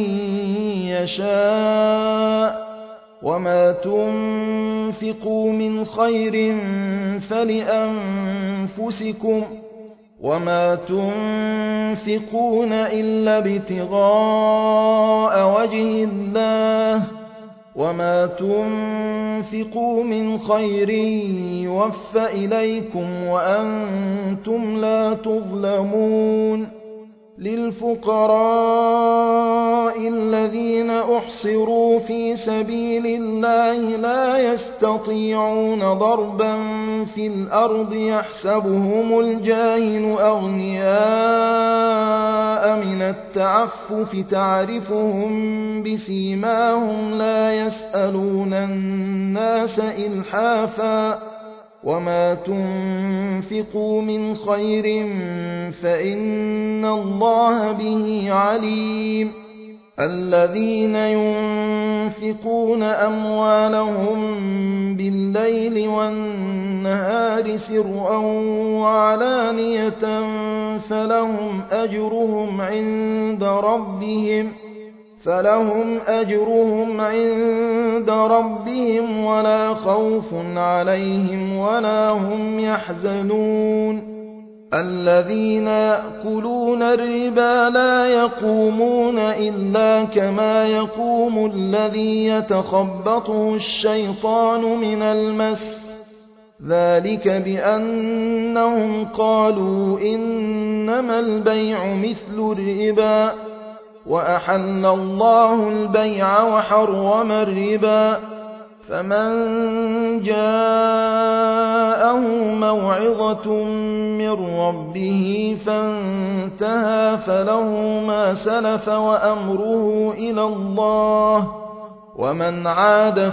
يشاء وما تنفقوا من خير فلأنفسكم وما تنفقون إلا ابتغاء وجه الله وما تنفقوا من خير يوفى إليكم وأنتم لا تظلمون. للفقراء الذين أحصروا في سبيل الله لا يستطيعون ضربا في الأرض يحسبهم الجاهل أغنياء من التعفف تعرفهم بسيماهم لا يسألون الناس إلحافا وما تنفقوا من خير فإن الله به عليم. الذين ينفقون أموالهم بالليل والنهار سرا وعلانية فلهم أجرهم عند ربهم فلهم أجرهم عند ربهم ولا خوف عليهم ولا هم يحزنون. الذين يأكلون الربا لا يقومون إلا كما يقوم الذي يتخبطه الشيطان من المس ذلك بأنهم قالوا إنما البيع مثل الربا وأحل الله البيع وحرم الربا فمن جاءه موعظة من ربه فانتهى فله ما سلف وأمره إلى الله، ومن عاد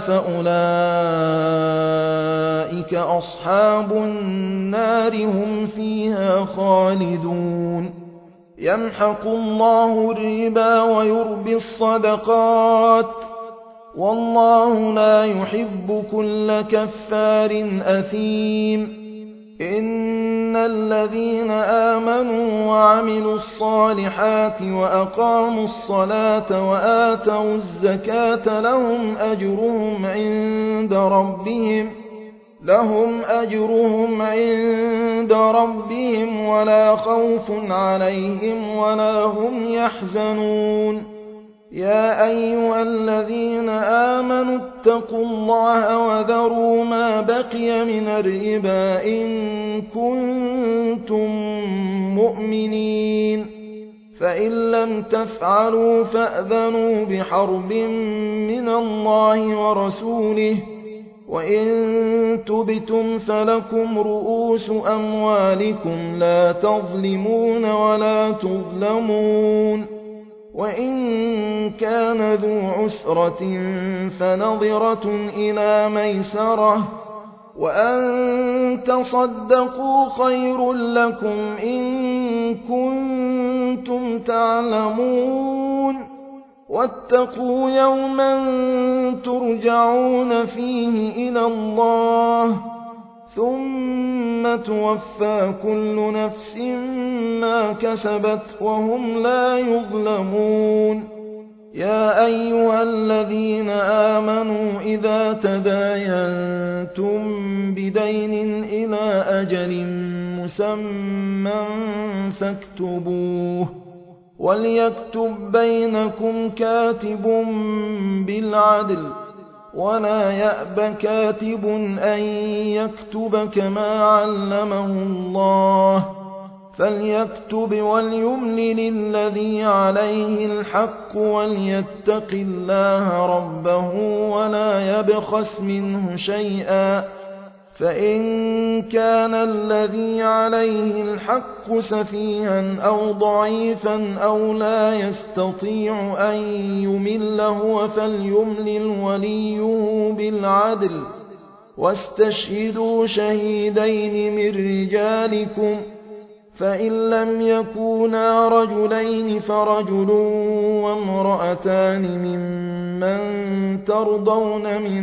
فأولئك أصحاب النار هم فيها خالدون. يمحق الله الربا ويربي الصدقات، والله لا يحب كل كفار أثيم. إن الذين آمنوا وعملوا الصالحات وأقاموا الصلاة وآتوا الزكاة لهم أجرهم عند ربهم لهم أجرهم عند ربهم ولا خوف عليهم ولا هم يحزنون. يا أيها الذين آمنوا اتقوا الله وذروا ما بقي من الربا إن كنتم مؤمنين، فإن لم تفعلوا فأذنوا بحرب من الله ورسوله، وإن تبتم فلكم رؤوس أموالكم لا تظلمون ولا تظلمون. وإن كان ذو عسرة فنظرة إلى ميسرة، وأن تصدقوا خير لكم إن كنتم تعلمون. واتقوا يوما ترجعون فيه إلى الله ثم توفى كل نفس ما كسبت وهم لا يظلمون. يا أيها الذين آمنوا إذا تداينتم بدين إلى أجل مسمى فاكتبوه، وليكتب بينكم كاتب بالعدل، ولا يأب كاتب أن يكتب كما علمه الله، فليكتب وليملل الذي عليه الحق وليتق الله ربه ولا يبخس منه شيئا، فإن كان الذي عليه الحق سفيها أو ضعيفا أو لا يستطيع أن يمل هو فليملل وليه بالعدل، واستشهدوا شهيدين من رجالكم، فإن لم يكونا رجلين فرجل وامرأتان ممن ترضون من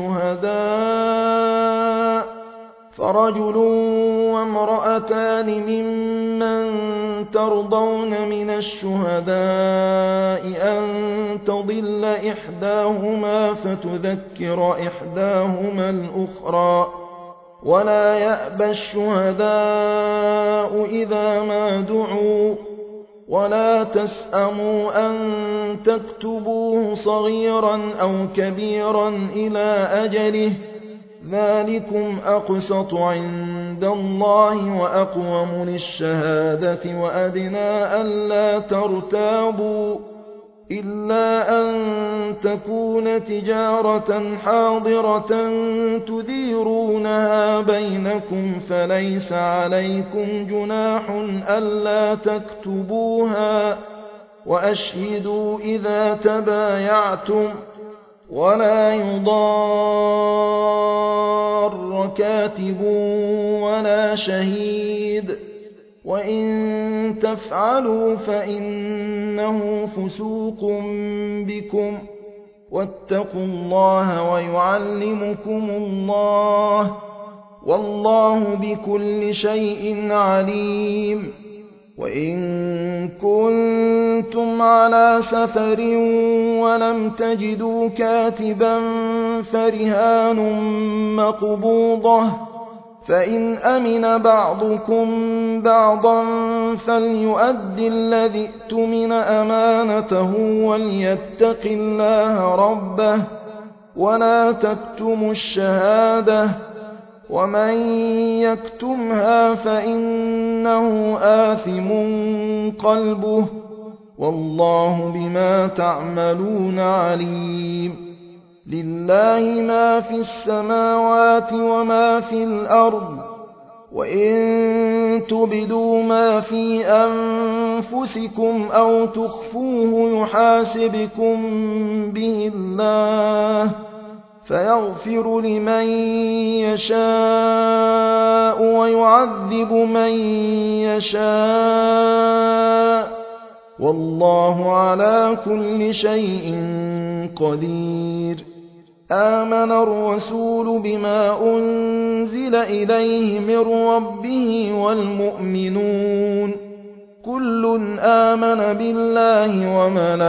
الشهداء فرجل وامرأتان ممن ترضون من الشهداء أن تضل إحداهما فتذكر إحداهما الأخرى، ولا يأبى الشهداء إذا ما دعوا، ولا تسأموا أن تكتبوه صغيرا أو كبيرا إلى أجله، ذلكم أقسط عند الله وأقوم للشهادة وأدنى ألا ترتابوا، إلا أن تكون تجارة حاضرة تديرونها بينكم فليس عليكم جناح ألا تكتبوها، وأشهدوا إذا تبايعتم، ولا يضار كاتب ولا شهيد، وإن تفعلوا فإنه فسوق بكم، واتقوا الله ويعلمكم الله، والله بكل شيء عليم. وإن كنتم على سفر ولم تجدوا كاتبا فرهان مقبوضة، فإن أمن بعضكم بعضا فليؤد الذي اؤتمن أمانته وليتق الله ربه، ولا تكتموا الشهادة، ومن يكتمها فإنه آثم قلبه، والله بما تعملون عليم. لله ما في السماوات وما في الأرض وإن تبدوا ما في أنفسكم أو تخفوه يحاسبكم به الله فيغفر لمن يشاء ويعذب من يشاء والله على كل شيء قدير. آمن الرسول بما أنزل إليه من ربه والمؤمنون كل آمن بالله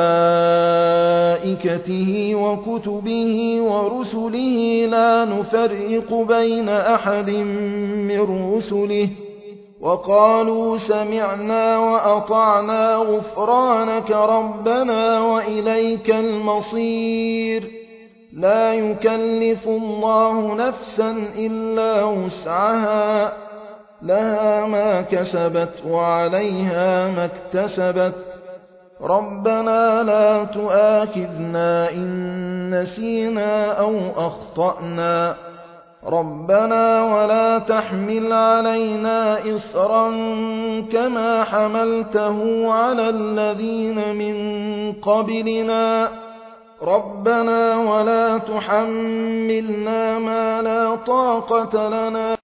وملائكته وكتبه ورسله لا نفرق بين أحد من رسله وقالوا سمعنا وأطعنا غفرانك ربنا وإليك المصير. لا يكلف الله نفسا إلا وسعها لها ما كسبت وعليها ما اكتسبت ربنا لا تؤاخذنا إن نسينا أو أخطأنا ربنا ولا تحمل علينا إصرا كما حملته على الذين من قبلنا ربنا ولا تحملنا ما لا طاقة لنا